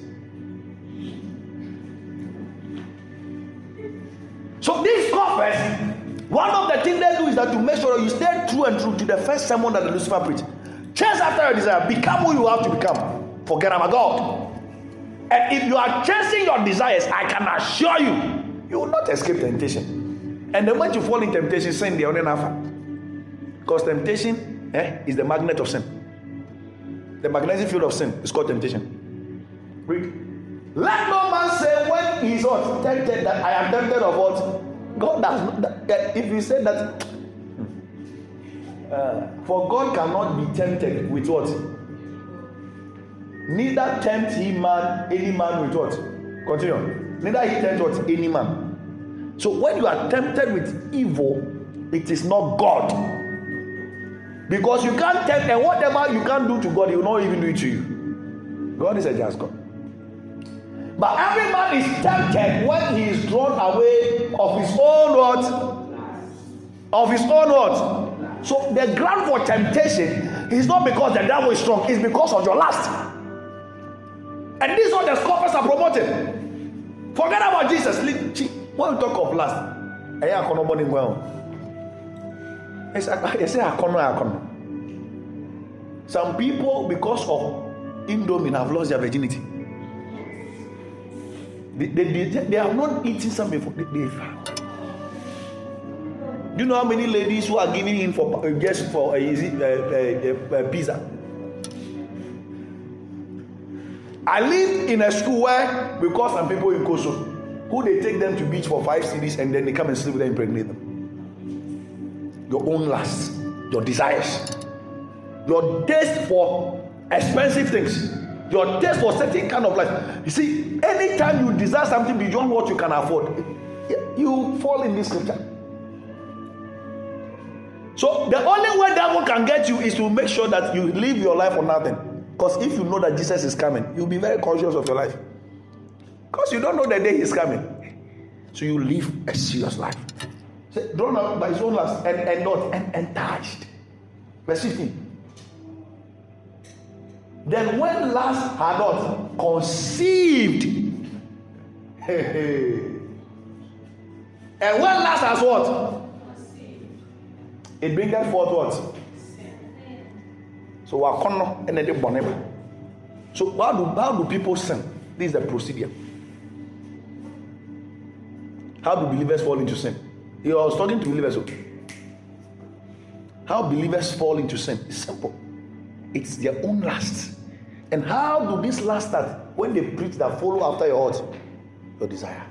Speaker 3: So these scoffers, one of the things they do is that to make sure that you stay true and true to the first sermon that the Lucifer preached. Chase after your desire, become who you have to become. Forget I'm a God. And if you are chasing your desires, I can assure you, you will not escape temptation. And the moment you fall in temptation, sin the only alpha. Because temptation eh, is the magnet of sin. The magnetic field of sin is called temptation. Read. Let no man say when he is what? Tempted that I am tempted of what? God does not. That, if you say that, uh, for God cannot be tempted with what? Neither tempt he man, any man with what? Continue. Neither he tempt what? Any man. So when you are tempted with evil, it is not God. Because you can't tempt, and whatever you can't do to God, he will not even do it to you. God is a just God. But every man is tempted when he is drawn away of his own what? Of his own what? So the ground for temptation is not because the devil is strong, it's because of your lust. And this is what the scoffers are promoting. Forget about Jesus. When we talk of lust, some people, because of Indomie, have lost their virginity. They, they, they, they have not eaten something for they, they, do you know how many ladies who are giving in for uh, just for a easy uh, uh, uh, pizza? I live in a school where, because some people in Koso, who they take them to beach for five cities and then they come and sleep with them and impregnate them. Your own lust, your desires, your taste for expensive things, your taste for certain kind of life. You see, anytime you desire something beyond what you can afford, you fall in this scripture. So the only way that one can get you is to make sure that you live your life for nothing. Because if you know that Jesus is coming, you'll be very conscious of your life. Because you don't know the day he's coming. So you live a serious life. So, drawn out by his own lust and, and not and enticed. Verse fifteen. Then when lust had not conceived, and when lust has what? It bringeth forth what? So wakono and then they boneba. So how do how do people sin? This is the procedure. How do believers fall into sin? He was talking to believers. How believers fall into sin? It's simple. It's their own lust. And how do this lust start? When they preach that follow after your heart, your desire.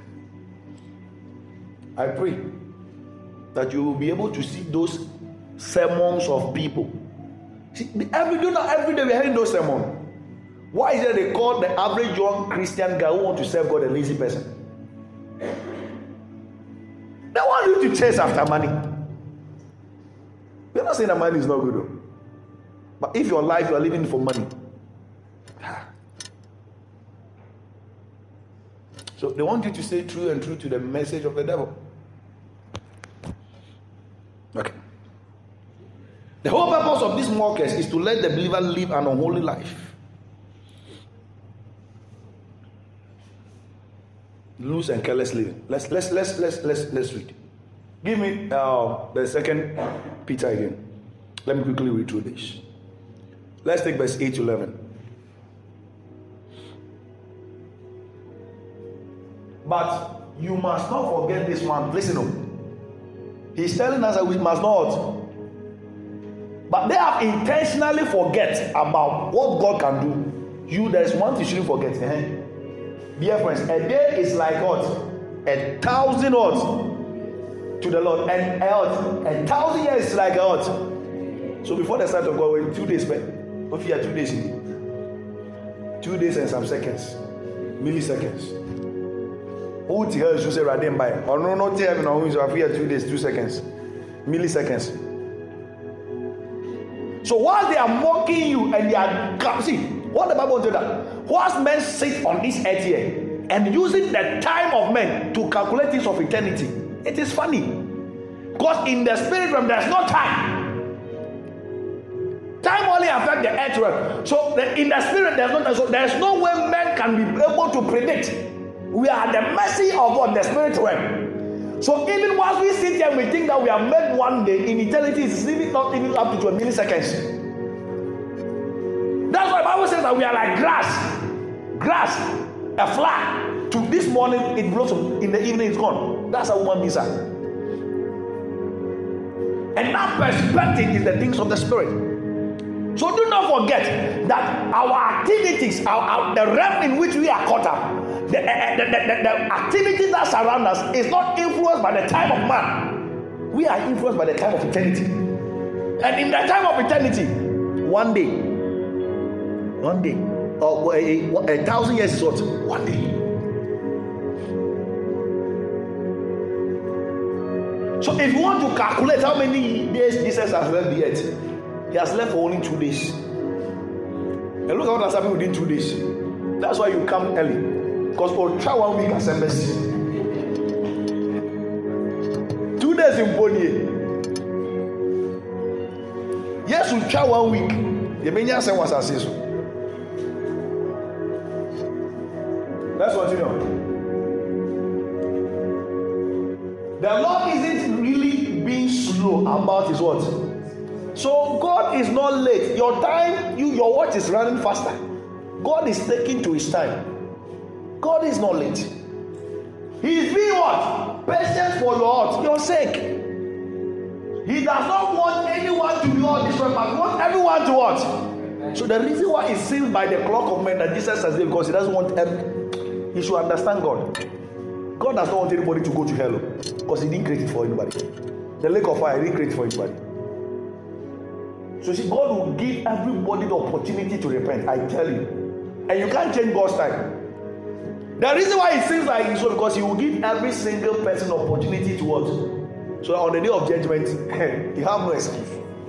Speaker 3: I pray that you will be able to see those sermons of people. See, every, you know, every day we are hearing those sermons. Why is it they call the average young Christian guy who wants to serve God a lazy person? They want you to chase after money. We're not saying that money is not good, though. But if your life you are living for money, so they want you to stay true and true to the message of the devil. Okay. The whole purpose of these mockers is to let the believer live an unholy life. Loose and careless living. Let's let's let's let's let's let's read. Give me uh, the second Peter again. Let me quickly read through this. Let's take verse eight to eleven. But you must not forget this one. Listen up. He's telling us that we must not. But they have intentionally forget about what God can do. You, there's one thing you shouldn't forget. Eh? Dear friends, a day is like what? A thousand what? To the Lord. And a, a thousand years is like a what? So before the start of God, wait two days. If you are two days in two days and some seconds, milliseconds. Who tells you say Radim by? Or no, no, tell me now who is here two days, two seconds. Milliseconds. So while they are mocking you and they are, see, what the Bible says that whilst men sit on this earth here and using the time of men to calculate things of eternity, it is funny. Because in the spirit realm, there's no time. Time only affects the earth realm. So the, in the spirit, there's no time. So there's no way men can be able to predict. We are at the mercy of what? The spirit realm. So even once we sit here and we think that we are made one day, in eternity, it's even not even up to milliseconds. That's why the Bible says that we are like grass. Grass, a flower. To this morning, it blossoms. In the evening, it's gone. That's how human beings are. And that perspective is the things of the spirit. So do not forget that our activities, our, our, the realm in which we are caught up, the, uh, the, the, the, the activities that surround us is not influenced by the time of man. We are influenced by the time of eternity. And in the time of eternity, one day, one day, or a, a, a thousand years is what? One day. So if you want to calculate how many days Jesus has left the earth, he has left for only two days. And look at what has happened within two days. That's why you come early. Because for try one week as embassy. Two days in Bonnier. Yes, we try one week. The Benyan said was as so. Let's continue. The Lord isn't really being slow about his what? So God is not late. Your time, you your watch is running faster. God is taking to his time. God is not late. He is being what? Patient for your, your sake. He does not want anyone to be all different, but want everyone to what? So the reason why it seems by the clock of men that Jesus has said, because he doesn't want them, he should understand God. God does not want anybody to go to hell because he didn't create it for anybody. The lake of fire, he didn't create it for anybody. So see, God will give everybody the opportunity to repent, I tell you. And you can't change God's time. The reason why it seems like it's so because he will give every single person opportunity to what? So on the day of judgment, you have no excuse.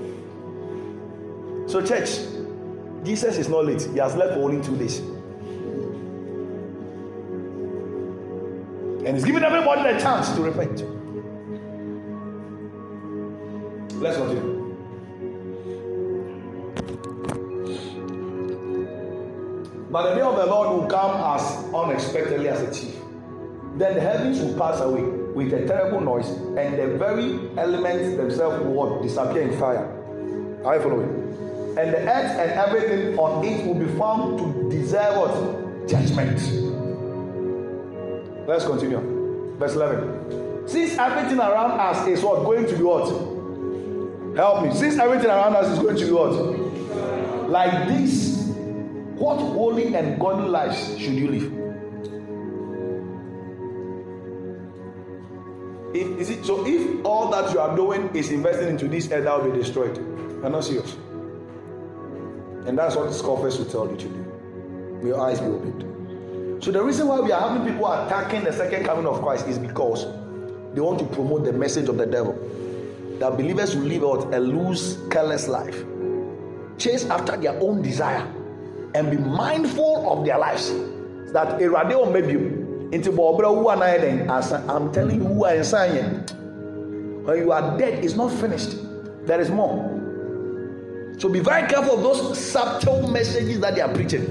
Speaker 3: So church, Jesus is not late. He has left for only two days. And he's giving everybody the chance to repent. Let's continue. But the day of the Lord will come as unexpectedly as a thief. Then the heavens will pass away with a terrible noise, and the very elements themselves will disappear in fire. Are you following? And the earth and everything on it will be found to deserve what? Judgment. Let's continue. Verse eleven. Since everything around us is what? Going to be what? Help me. Since everything around us is going to be what? Like this. What holy and godly lives should you live? If, is it, so if all that you are doing is investing into this earth, that will be destroyed. You're not serious. And that's what scoffers will tell you to do. May your eyes be opened. So the reason why we are having people attacking the second coming of Christ is because they want to promote the message of the devil. That believers will live out a loose, careless life. Chase after their own desire. And be mindful of their lives. That a radio maybe into Bobra who are as I'm telling you who are inside. When you are dead, it's not finished. There is more. So be very careful of those subtle messages that they are preaching.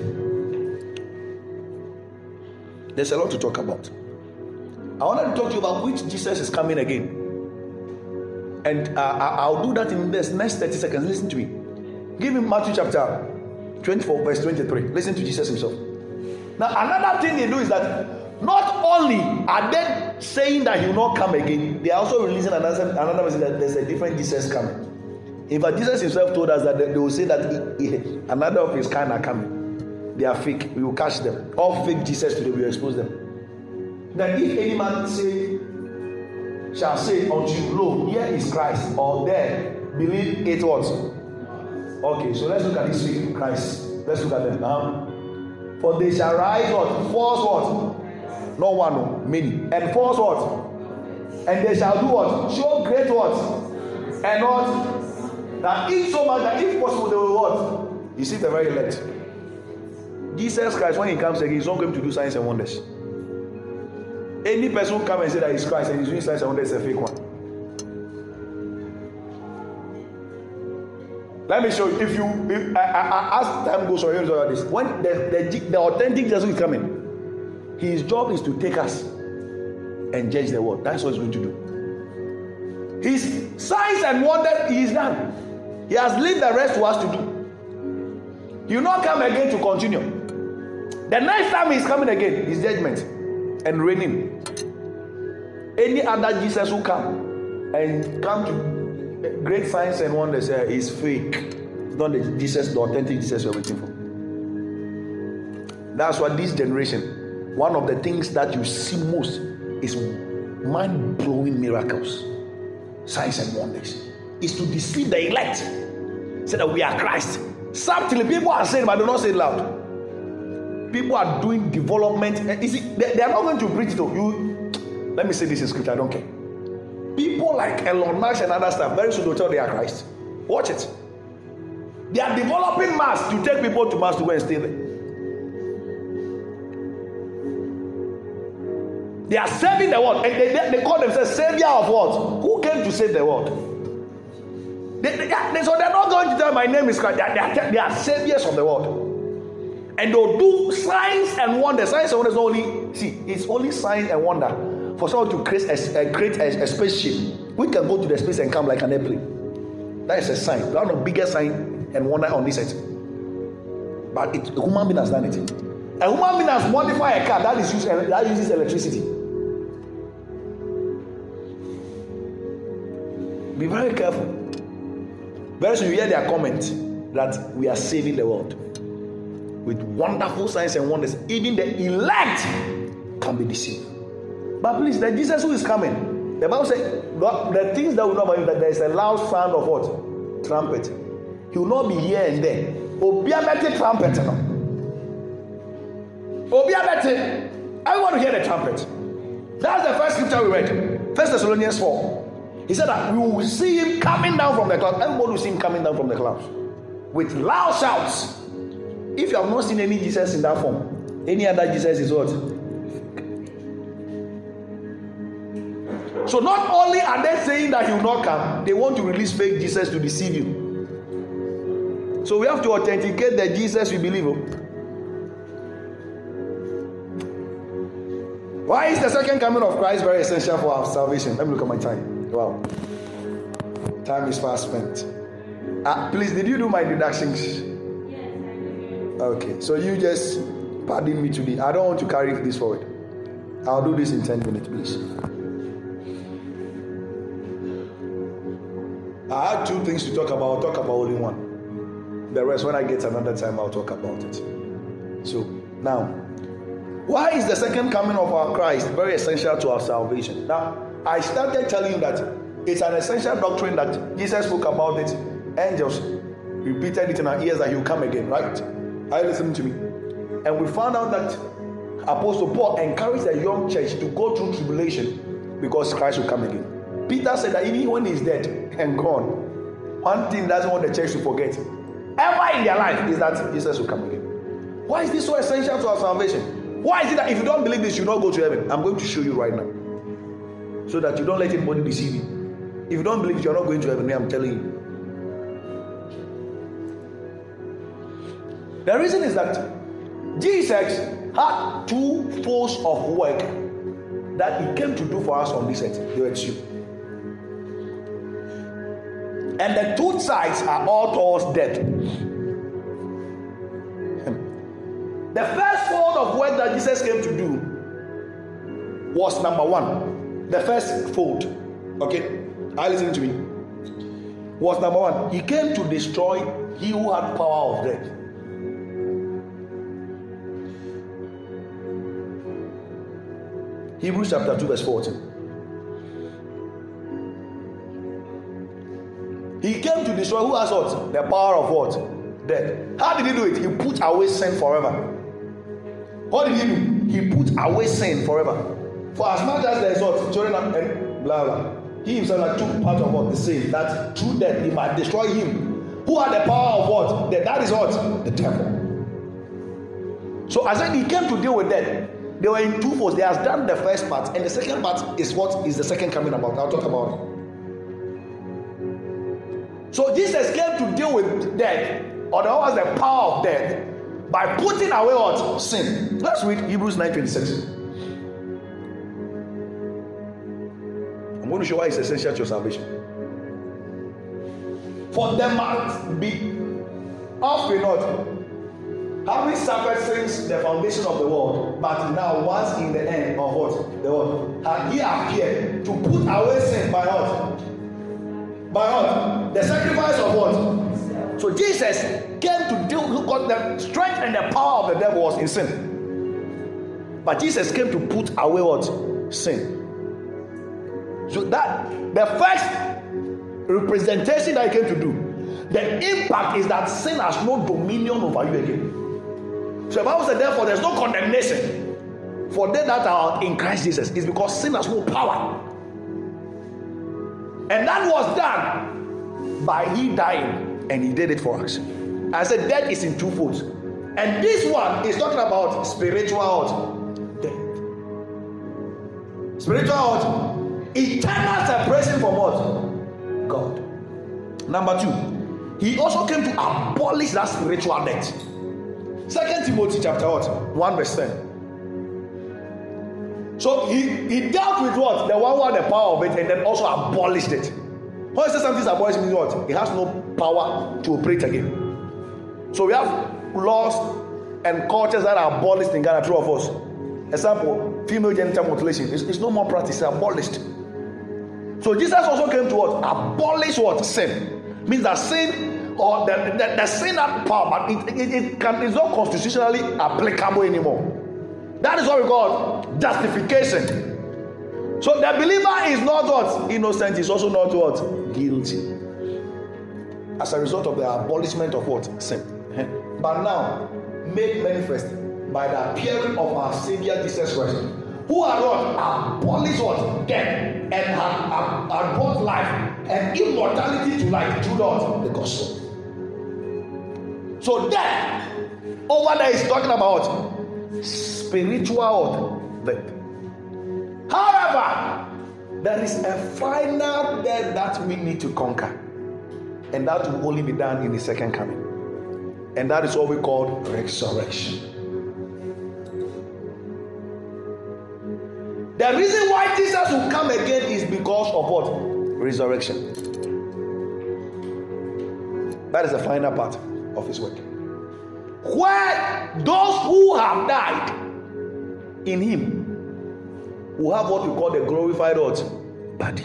Speaker 3: There's a lot to talk about. I wanted to talk to you about which Jesus is coming again. And uh, I'll do that in this next thirty seconds. Listen to me. Give me Matthew chapter twenty-four, verse twenty-three. Listen to Jesus himself. Now, another thing they do is that not only are they saying that he will not come again, they are also releasing another, another message that there's a different Jesus coming. In fact, Jesus himself told us that they, they will say that he, he, another of his kind are coming. They are fake. We will catch them. All fake Jesus today, we will expose them. Then if any man say, shall say unto you, lo, here is Christ, or there, believe it what? Okay, so let's look at this fake Christ. Let's look at them now. For they shall rise what? False what? Not one, no, many. And false what? And they shall do what? Show great what? And what? That if so much that if possible they will what? You see the very elect. Jesus Christ, when he comes again, he's not going to do signs and wonders. Any person who comes and say that he's Christ and he's doing signs and wonders is a fake one. Let me show you. If you, if, I, I, as time goes on, all this. When the, the, the authentic Jesus is coming, his job is to take us and judge the world. That's what he's going to do. His signs and wonders, he is done. He has left the rest to us to do. He will not come again to continue. The next time he's coming again, his judgment and reigning. Any other Jesus who come and come to great signs and wonders uh, is fake. It's not the Jesus, the authentic Jesus we're waiting for. That's why this generation, one of the things that you see most is mind-blowing miracles, signs and wonders, is to deceive the elect. Say that we are Christ. Subtly, people are saying, but do not say it loud. People are doing development. You see, they, they are not going to preach it. You, let me say this in scripture. I don't care. People like Elon Musk and other stuff, very soon they'll tell they are Christ. Watch it. They are developing mass to take people to mass to go and stay there. They are saving the world. And they, they, they call themselves savior of what? Who came to save the world? They, they, they, so they're not going to tell my name is Christ. They are, they are, they are saviors of the world. And they'll do signs and wonders. Signs and wonders only, see, it's only signs and wonder for someone to create a, uh, create a, a spaceship. We can go to the space and come like an airplane. That is a sign. One of the biggest sign and wonder on this earth. But it, a human being has done it. A human being has modified a car that is used, that uses electricity. Be very careful. Very soon you hear their comment that we are saving the world with wonderful signs and wonders. Even the elect can be deceived. But please, the Jesus who is coming, the Bible says the things that will not believe that there is a loud sound of what? Trumpet. He will not be here and there. Obiabete trumpet. Obiabete. Everyone will hear the trumpet. That's the first scripture we read. First Thessalonians four. He said that we will see him coming down from the clouds. Everybody will see him coming down from the clouds with loud shouts. If you have not seen any Jesus in that form, any other Jesus is what? So not only are they saying that he will not come, they want to release fake Jesus to deceive you. So we have to authenticate the Jesus we believe in. Why is the second coming of Christ very essential for our salvation? Let me look at my time. Wow. Time is fast spent. Uh, please, did you do my deductions?
Speaker 4: Yes, I did.
Speaker 3: Okay, so you just pardon me today. I don't want to carry this forward. I'll do this in ten minutes, please. I had two things to talk about. I'll talk about only one. The rest, when I get another time, I'll talk about it. So, now, why is the second coming of our Christ very essential to our salvation? Now, I started telling you that it's an essential doctrine that Jesus spoke about it. Angels repeated it in our ears that he will come again, right? Are you listening to me? And we found out that Apostle Paul encouraged the young church to go through tribulation because Christ will come again. Peter said that even when he's dead and gone, one thing he doesn't want the church to forget ever in their life is that Jesus will come again. Why is this so essential to our salvation? Why is it that if you don't believe this, you don't go to heaven? I'm going to show you right now, so that you don't let anybody deceive you. If you don't believe it, you're not going to heaven. I'm telling you. The reason is that Jesus had two folds of work that he came to do for us on this earth. There were two. And the two sides are all towards death. The first fold of work that Jesus came to do was number one. The first fold, okay, are you listening to me? Was number one. He came to destroy he who had power of death. Hebrews chapter two verse fourteen. He came to destroy who has what? The power of what? Death. How did he do it? He put away sin forever. What did he do? He put away sin forever. For as much as there is what? Children and blah blah. He himself like took part of what? The sin, that through death he might destroy him. Who had the power of what? That, that is what? The devil. So as I said, he came to deal with death. They were in two folds. They have done the first part, and the second part is what is the second coming about. I'll talk about it. So Jesus came to deal with death, or there was the power of death, by putting away what? Sin. Let's read Hebrews nine twenty-six. I'm going to show why it's essential to your salvation. For there must be of not having suffered since the foundation of the world, but now once in the end of what? The world. And he appeared to put away sin by what? By what? The sacrifice of what? So Jesus came to deal with what the strength and the power of the devil was in sin. But Jesus came to put away what? Sin. So that the first representation that he came to do, the impact is that sin has no dominion over you again. So the Bible said, therefore, there's no condemnation for them that are in Christ Jesus. It's because sin has no power. And that was done by he dying, and he did it for us. I said death is in two folds. And this one is talking about spiritual death. Spiritual what? Eternal separation from what? God. Number two, he also came to abolish that spiritual death. Second Timothy chapter what? one verse ten. So he, he dealt with what? The one who had the power of it, and then also abolished it. When you say something is abolished, means what? It has no power to operate again. So we have laws and cultures that are abolished in Ghana, true of us. Example, female genital mutilation. It's, it's no more practice, it's abolished. So Jesus also came to what? Abolish what? Sin. Means that sin, or the, the, the sin had power, but it, it, it can, it's not constitutionally applicable anymore. That is what we call justification. So the believer is not what? Innocent, is also not what? Guilty. As a result of the abolishment of what? Sin. But now, made manifest by the appearing of our Savior Jesus Christ, who had what? Abolished what? Death, and had, had, had brought life and immortality to life through what? The gospel. So death over there is talking about spiritual death. However, there is a final death that we need to conquer, and that will only be done in the second coming, and that is what we call resurrection. The reason why Jesus will come again is because of what? Resurrection. That is the final part of his work, where those who have died in him will have what we call the glorified what? Body.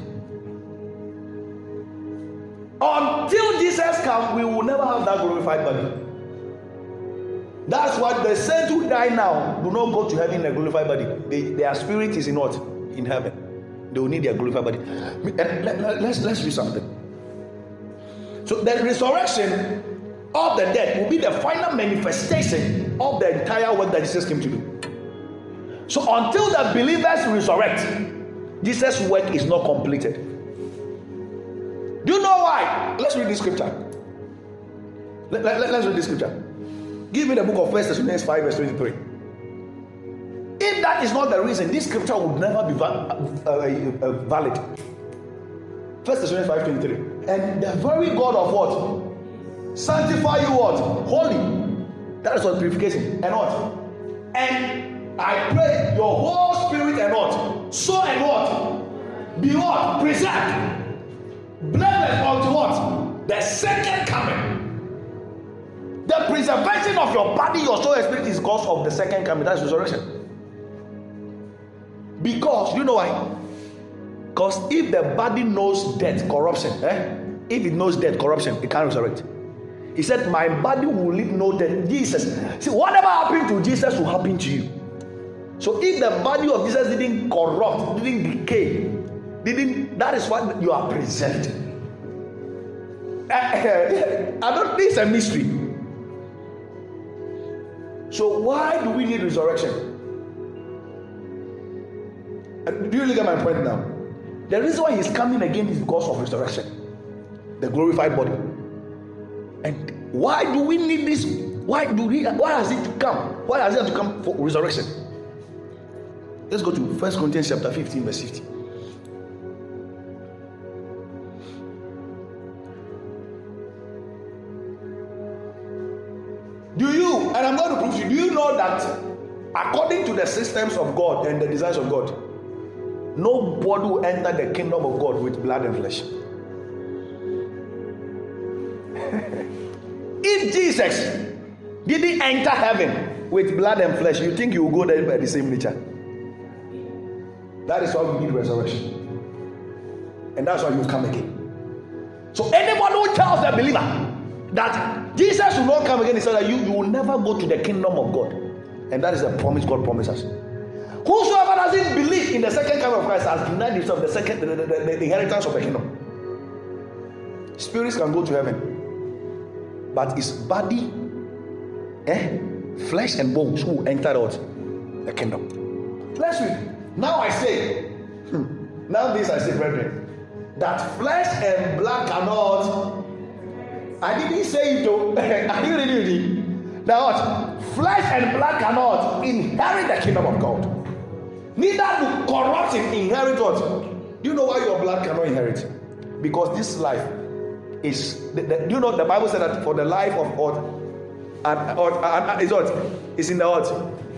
Speaker 3: Until Jesus comes, we will never have that glorified body. That's why the saints who die now do not go to heaven in a glorified body. They, their spirit is in what? In heaven. They will need their glorified body. And let, let, let's let's do something. So the resurrection of the dead will be the final manifestation of the entire work that Jesus came to do. So until the believers resurrect, Jesus' work is not completed. Do you know why? Let's read this scripture. Let, let, let's read this scripture. Give me the book of First Thessalonians five verse twenty-three. If that is not the reason, this scripture would never be va- uh, uh, valid. First Thessalonians five twenty-three. And the very God of what? Sanctify you what? Holy. That is what purification. And what? And I pray your whole spirit and what? Soul and what? Be what? Preserved. Blameless unto what? The second coming. The preservation of your body, your soul and spirit is because of the second coming. That's resurrection. Because, you know why? Because if the body knows death, corruption, eh? If it knows death, corruption, it can't resurrect. He said, my body will live no death. Jesus. See, whatever happened to Jesus will happen to you. So if the body of Jesus didn't corrupt, didn't decay, didn't, that is why you are preserved. I don't think it's a mystery. So why do we need resurrection? Do you look at my point now? The reason why he's coming again is because of resurrection, the glorified body. And why do we need this? Why do we? Why has it come? Why has it have to come for resurrection? Let's go to First Corinthians chapter fifteen, verse fifty. Do you, and I'm going to prove to you, do you know that according to the systems of God and the designs of God, nobody will enter the kingdom of God with blood and flesh? If Jesus didn't enter heaven with blood and flesh, you think you will go there by the same nature? That is why we need resurrection. And that's why you come again. So anyone who tells the believer that Jesus will not come again, he said that you, you will never go to the kingdom of God. And that is the promise God promises. Whosoever doesn't believe in the second coming of Christ has denied himself the second the, the, the, the inheritance of the kingdom. Spirits can go to heaven, but his body, eh, flesh and bones who enter out the kingdom. Let's read. Now I say, hmm, now this I say, brethren, that flesh and blood cannot. I didn't say it though. I didn't read it. That what? Flesh and blood cannot inherit the kingdom of God. Neither do corruption inherit what? Do you know why your blood cannot inherit? Because this life is. The, the, do you know the Bible said that for the life of what? And what? And is what? Is in the what?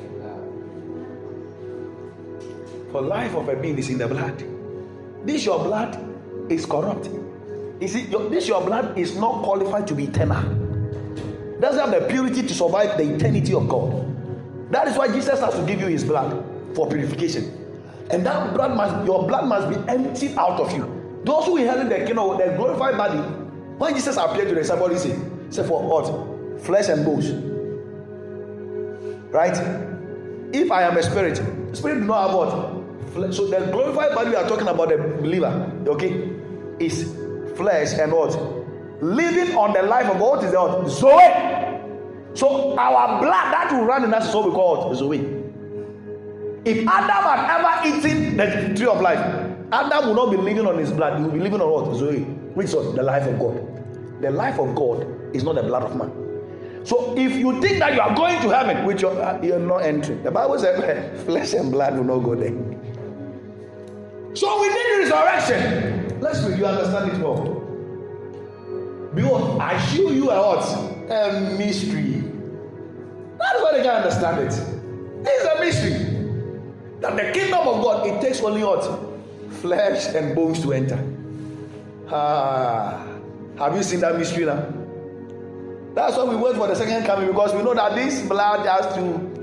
Speaker 3: For life of a being is in the blood. This your blood is corrupt. You see, your, this your blood is not qualified to be eternal. Doesn't have the purity to survive the eternity of God. That is why Jesus has to give you his blood for purification. And that blood must, your blood must be emptied out of you. Those who inherit the kingdom, the glorified body, when Jesus appeared to them, somebody said, say for what? Flesh and bones. Right? If I am a spirit, spirit do not have what? Flesh. So the glorified body we are talking about, the believer, okay, is flesh and what? Living on the life of what is the what? Zoe. So our blood that will run in us is what we call what? Zoe. If Adam had ever eaten the tree of life, Adam will not be living on his blood. He will be living on what? Zoe. Which is what? The life of God. The life of God is not the blood of man. So if you think that you are going to heaven with your, uh, you're not entering. The Bible says flesh and blood will not go there. So we need resurrection. Let's read. You understand it more. Behold, I show you a what? A mystery. That's why they can understand it. It's a mystery. That the kingdom of God, it takes only what? Flesh and bones to enter. Ah, have you seen that mystery now? That's why we wait for the second coming, because we know that this blood has to.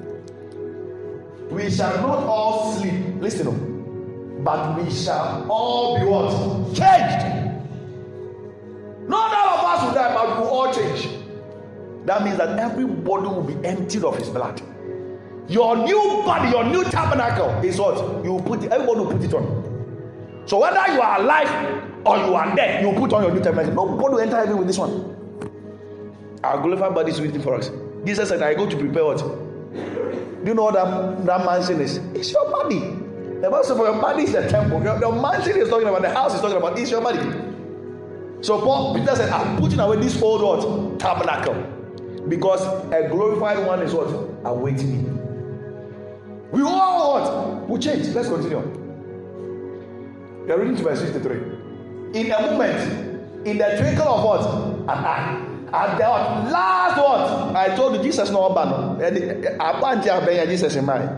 Speaker 3: We shall not all sleep. Listen up. But we shall all be what? Changed. Not all of us will die, but we will all change. That means that everybody will be emptied of his blood. Your new body, your new tabernacle is what? You will put it, everybody will put it on. So whether you are alive or you are dead, you will put on your new tabernacle. Nobody will enter heaven with this one. Our glorified body is waiting for us. Jesus said, I go to prepare what? Do you know what that, that mansion is? It's your body. The Bible says for your body is a temple. Your, your mansion is talking about, the house is talking about, it's your body. So Paul, Peter said, I'm putting away this old what? Tabernacle. Because a glorified one is what? Awaiting me. We all what? Will change. Let's continue. We are reading to verse fifty-three. In a moment, in the twinkle of what? An eye. At the what? Last what? I told you Jesus no ban. I want to Jesus in mind.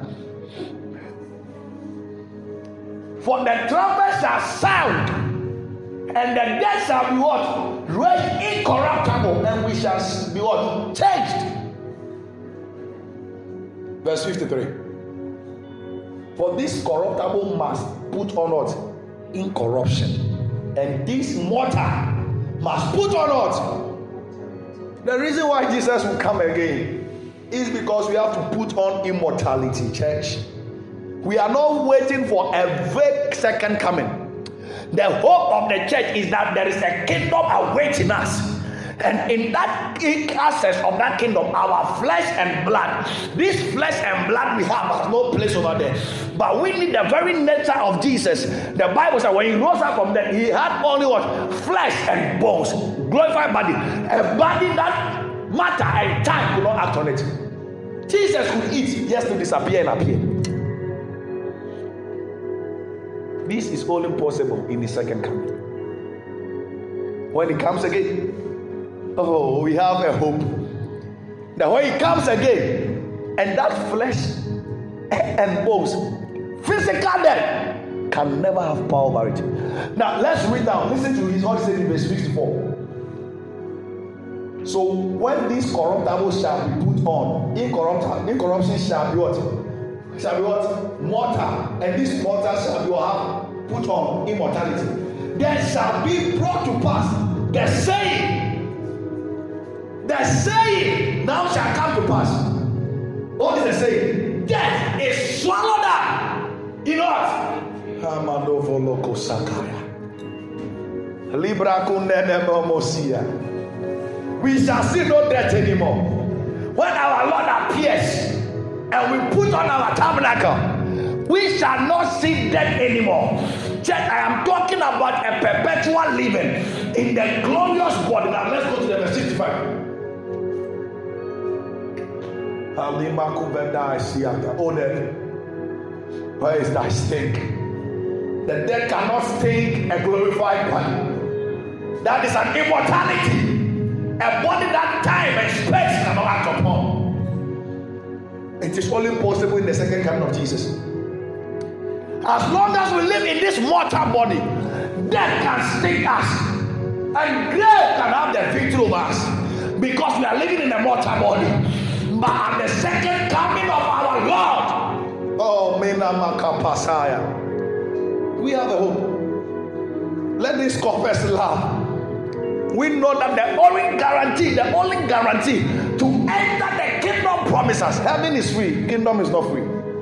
Speaker 3: For the trumpet shall sound, and the dead shall be what? Raised incorruptible, and we shall be what? Changed. Verse fifty-three. For this corruptible must put on what? Incorruption, and this mortal must put on what? The reason why Jesus will come again is because we have to put on immortality, church. We are not waiting for a vague second coming. The hope of the church is that there is a kingdom awaiting us. And in that access of that kingdom, our flesh and blood, this flesh and blood we have has no place over there. But we need the very nature of Jesus. The Bible says when he rose up from death, he had only what? Flesh and bones, glorified body, a body that matter and time could not act on it. Jesus could eat just to disappear and appear. This is only possible in the second coming. When he comes again, oh, we have a hope that when he comes again, and that flesh and bones, physical death, can never have power over it. Now let's read down. Listen to his word in verse fifty-four. So when these corruptible shall be put on, incorruptible, incorruption shall be what? Shall be what? Mortal, and this mortal shall be what? Put on immortality. There shall be brought to pass the saying, the saying now shall come to pass. What is the saying? Death is swallowed up in what? Hamadovo loko sakaya. Libra kunene momosia. We shall see no death anymore. When our Lord appears and we put on our tabernacle, we shall not see death anymore. Church, I am talking about a perpetual living in the glorious body. Now let's go to the verse sixty-five. Oh, death, where is thy stink? The dead cannot stink a glorified body. That is an immortality. A body that time and space cannot act upon. It is only possible in the second coming of Jesus. As long as we live in this mortal body, death can sting us, and grave can have the victory over us, because we are living in a mortal body. But at the second coming of our Lord, oh, Menamaka, we have a hope. Let this confess love. We know that the only guarantee, the only guarantee to enter the kingdom promises. Heaven is free, kingdom is not free.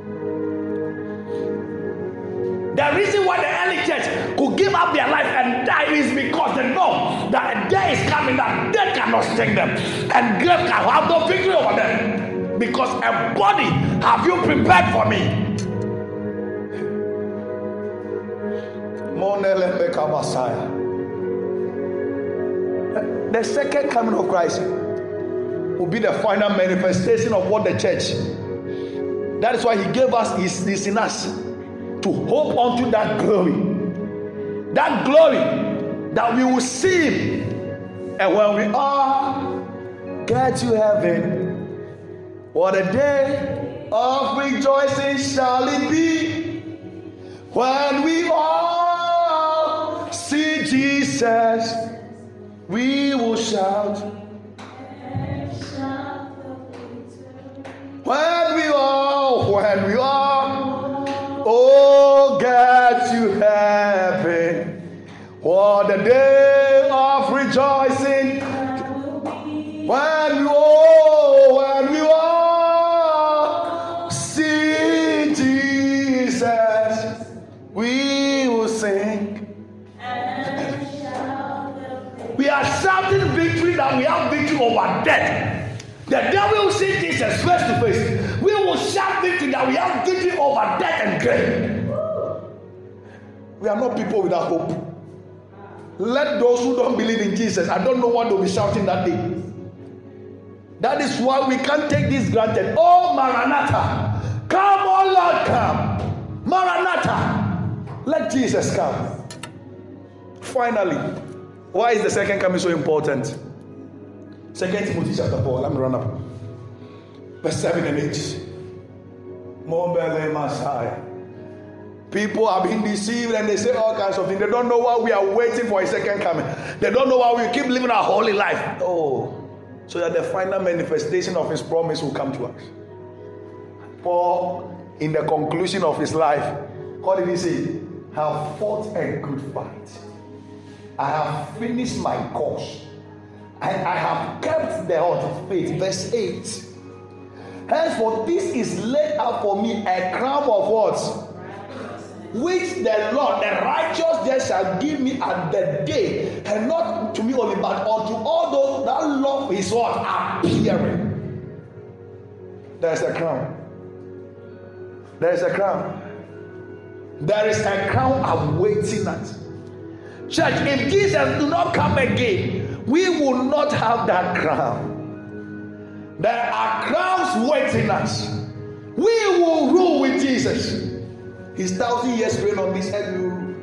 Speaker 3: The reason why the early church could give up their life and die is because they know that a day is coming that death cannot sting them, and grave can have no victory over them. Because a body have you prepared for me. The second coming of Christ will be the final manifestation of what the church. That is why he gave us his, his in us to hope unto that glory. That glory that we will see him. And when we all get to heaven, what a day of rejoicing shall it be when we all see Jesus. We will shout when we all, when we all, oh, get to heaven. What a day of rejoicing when we all, when we all see Jesus. We will sing. We are shouting victory, that we have victory over death. The devil will see Jesus face to face. We will shout victory, that we have victory over death and grave. We are not people without hope. Let those who don't believe in Jesus, I don't know what they'll be shouting that day. That is why we can't take this granted. Oh, Maranatha, come, oh Lord, come. Maranatha, let Jesus come. Finally, why is the second coming so important? Second Timothy chapter four. Let me run up. Verse seven and eight. People are being deceived and they say all kinds of things. They don't know why we are waiting for a second coming. They don't know why we keep living our holy life. Oh, so that the final manifestation of his promise will come to us. Paul, in the conclusion of his life, what did he say? I have fought a good fight. I have finished my course. And I have kept the heart of faith. Verse eight. Henceforth, this is laid out for me a crown of what? Which the Lord, the righteous judge, shall give me at the day, and not to me only, but unto all those that love his what? Appearing. There's a crown. There's a crown. There is a crown awaiting us. Church, if Jesus do not come again, we will not have that crown. There are crowns waiting us. We will rule with Jesus. His thousand years reign on this earth.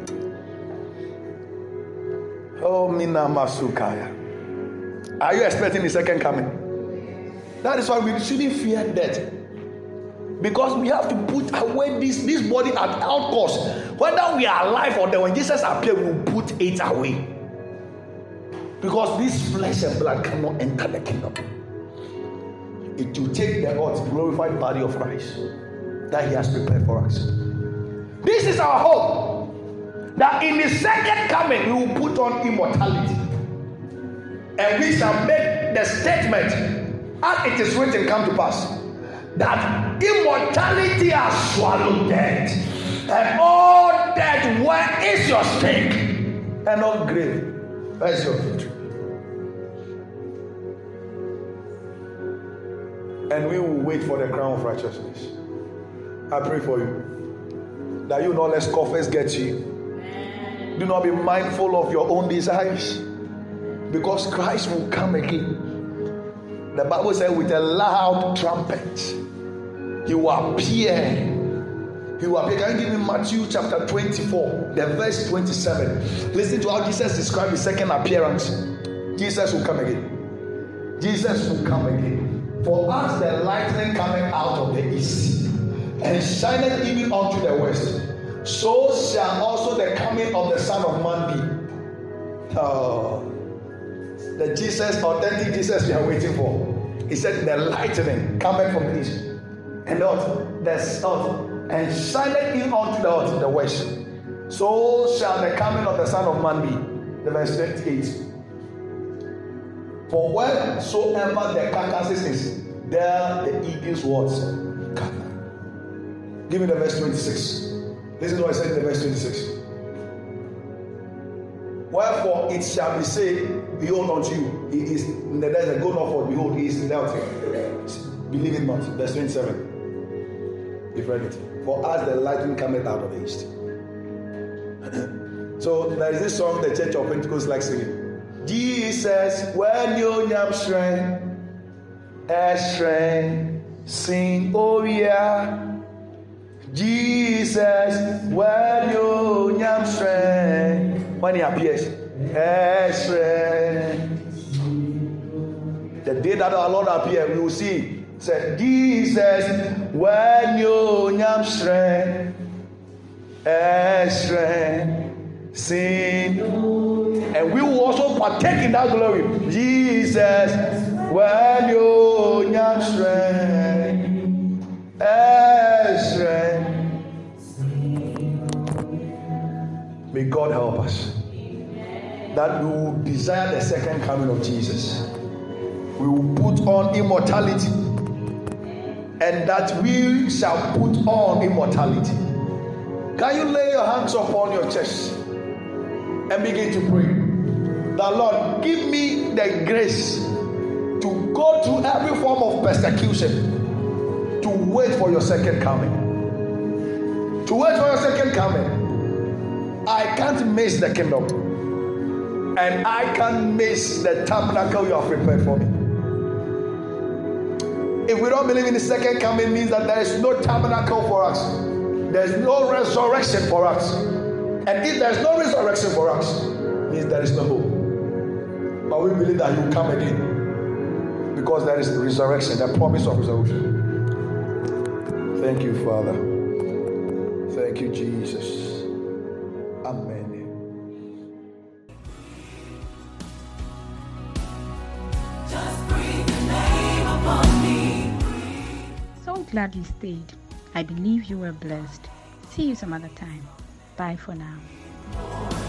Speaker 3: Oh, Mina Masukaya. Are you expecting the second coming? That is why we shouldn't fear death. Because we have to put away this, this body at all costs. Whether we are alive or dead, when Jesus appears, we will put it away. Because this flesh and blood cannot enter the kingdom. It will take the earth, glorified body of Christ that he has prepared for us. This is our hope. That in the second coming, we will put on immortality. And we shall make the statement, as it is written, come to pass, that immortality has swallowed death. And all death, where is your sting? And all grave, where is your victory? And we will wait for the crown of righteousness. I pray for you that you not let scoffers get you. Do not be mindful of your own desires, because Christ will come again. The Bible says, with a loud trumpet, he will appear. He will appear. Can you give me Matthew chapter twenty-four, the verse twenty-seven? Listen to how Jesus described his second appearance. Jesus will come again. Jesus will come again. For us the lightning coming out of the east, and shining even unto the west, so shall also the coming of the Son of Man be. Oh, the Jesus, authentic Jesus we are waiting for. He said, the lightning coming from the east, and not the south, and shining even unto the, the west. So shall the coming of the Son of Man be. The verse twenty-eight. For wheresoever the carcasses is, there the eagles was. Give me the verse twenty-six. Listen to what I said in the verse twenty-six. Wherefore it shall be said, behold unto you, he is in the desert, go not forth, behold, he is in the mountain. Believe it not. Verse twenty-seven. You've read it. For as the lightning cometh out of the east. So there is this song the Church of Pentecost likes singing. Jesus, when you nyam strength, a strength, sing, oh yeah. Jesus, when you nyam strength, when he appears, a strength. The day that our Lord appears, we will see. Say, Jesus, when you nyam strength, a strength, sing, and we will also partake in that glory. Jesus, when you nyam strength, a strength. May God help us that we will desire the second coming of Jesus. We will put on immortality, and that we shall put on immortality. Can you lay your hands upon your chest and begin to pray? The Lord, give me the grace to go through every form of persecution, to wait for your second coming. To wait for your second coming. I can't miss the kingdom, and I can't miss the tabernacle you have prepared for me. If we don't believe in the second coming, it means that there is no tabernacle for us. There is no resurrection for us. And if there is no resurrection for us, it means there is no hope. But we believe that you will come again, because there is resurrection, the promise of resurrection. Thank you, Father. Thank you, Jesus. Amen.
Speaker 1: So glad you stayed. I believe you were blessed. See you some other time. Bye for now.